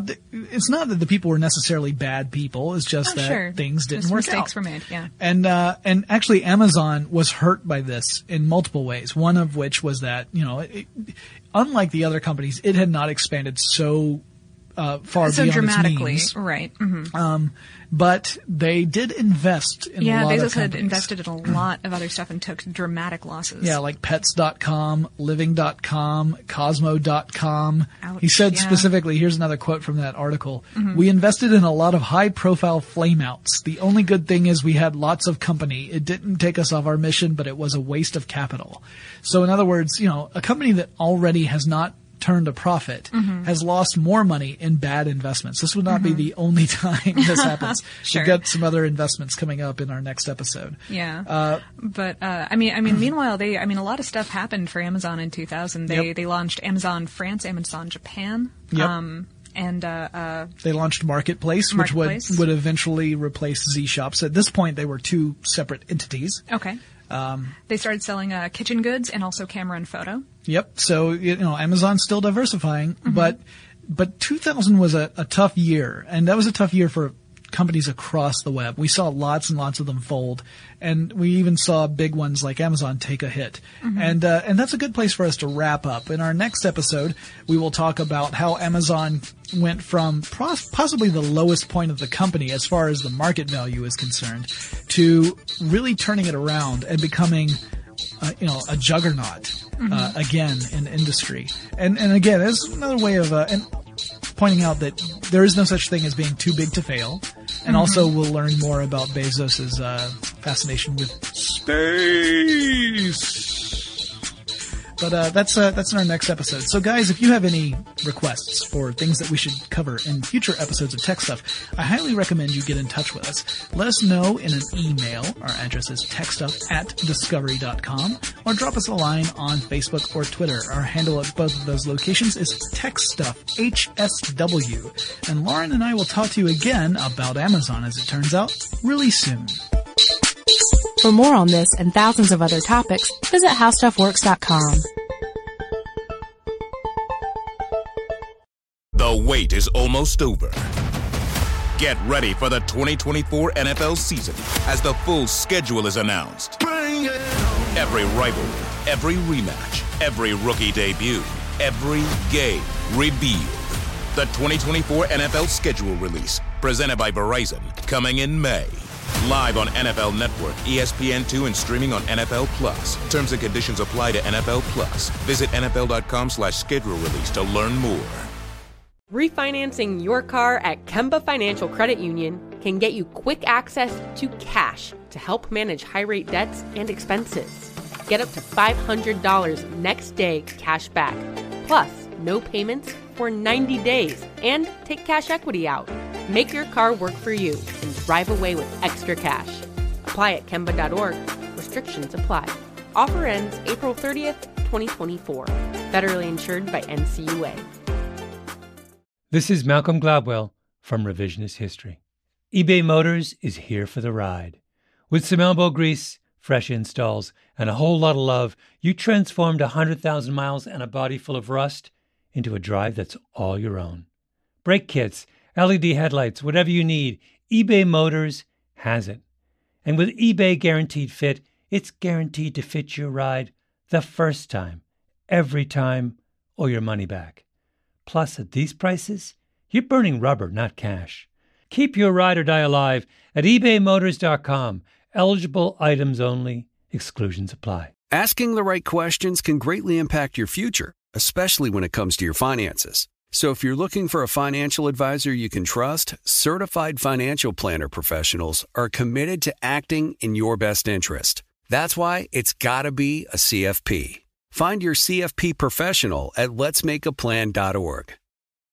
it's not that the people were necessarily bad people. It's just that things didn't work out. Mistakes were made, yeah. And actually Amazon was hurt by this in multiple ways. One of which was that, unlike the other companies, it had not expanded so far beyond dramatically, its means. Right. But they did invest in a lot of companies. Bezos had invested in a lot of other stuff and took dramatic losses. Yeah, like Pets.com, Living.com, Cosmo.com. Ouch, he said specifically, here's another quote from that article, we invested in a lot of high-profile flameouts. The only good thing is we had lots of company. It didn't take us off our mission, but it was a waste of capital. So in other words, a company that already has not turned a profit has lost more money in bad investments. This would not be the only time this happens. Sure. We've got some other investments coming up in our next episode. Yeah. I mean, meanwhile, a lot of stuff happened for Amazon in 2000. They launched Amazon France, Amazon Japan. Yep. And they launched Marketplace, which would eventually replace Z-Shops. At this point, they were two separate entities. Okay. They started selling kitchen goods and also camera and photo. Yep. So, Amazon's still diversifying, but 2000 was a tough year, and that was a tough year for companies across the web. We saw lots and lots of them fold, and we even saw big ones like Amazon take a hit. And that's a good place for us to wrap up. In our next episode, we will talk about how Amazon went from possibly the lowest point of the company as far as the market value is concerned to really turning it around and becoming a juggernaut again in the industry. And again, there's another way of pointing out that there is no such thing as being too big to fail. And also we'll learn more about Bezos's fascination with space. But that's in our next episode. So guys, if you have any requests for things that we should cover in future episodes of Tech Stuff, I highly recommend you get in touch with us. Let us know in an email. Our address is techstuff@discovery.com, or drop us a line on Facebook or Twitter. Our handle at both of those locations is TechStuffHSW. And Lauren and I will talk to you again about Amazon, as it turns out, really soon. For more on this and thousands of other topics, visit HowStuffWorks.com. The wait is almost over. Get ready for the 2024 NFL season as the full schedule is announced. Every rivalry, every rematch, every rookie debut, every game revealed. The 2024 NFL schedule release, presented by Verizon, coming in May. Live on NFL Network, ESPN2, and streaming on NFL Plus. Terms and conditions apply to NFL Plus. Visit NFL.com/schedule release to learn more. Refinancing your car at Kemba Financial Credit Union can get you quick access to cash to help manage high-rate debts and expenses. Get up to $500 next day cash back, plus no payments for 90 days, and take cash equity out. Make your car work for you and drive away with extra cash. Apply at Kemba.org. Restrictions apply. Offer ends April 30th, 2024. Federally insured by NCUA. This is Malcolm Gladwell from Revisionist History. eBay Motors is here for the ride. With some elbow grease, fresh installs, and a whole lot of love, you transformed 100,000 miles and a body full of rust into a drive that's all your own. Brake kits, LED headlights, whatever you need, eBay Motors has it. And with eBay Guaranteed Fit, it's guaranteed to fit your ride the first time, every time, or your money back. Plus, at these prices, you're burning rubber, not cash. Keep your ride or die alive at ebaymotors.com. Eligible items only. Exclusions apply. Asking the right questions can greatly impact your future, especially when it comes to your finances. So if you're looking for a financial advisor you can trust, certified financial planner professionals are committed to acting in your best interest. That's why it's got to be a CFP. Find your CFP professional at letsmakeaplan.org.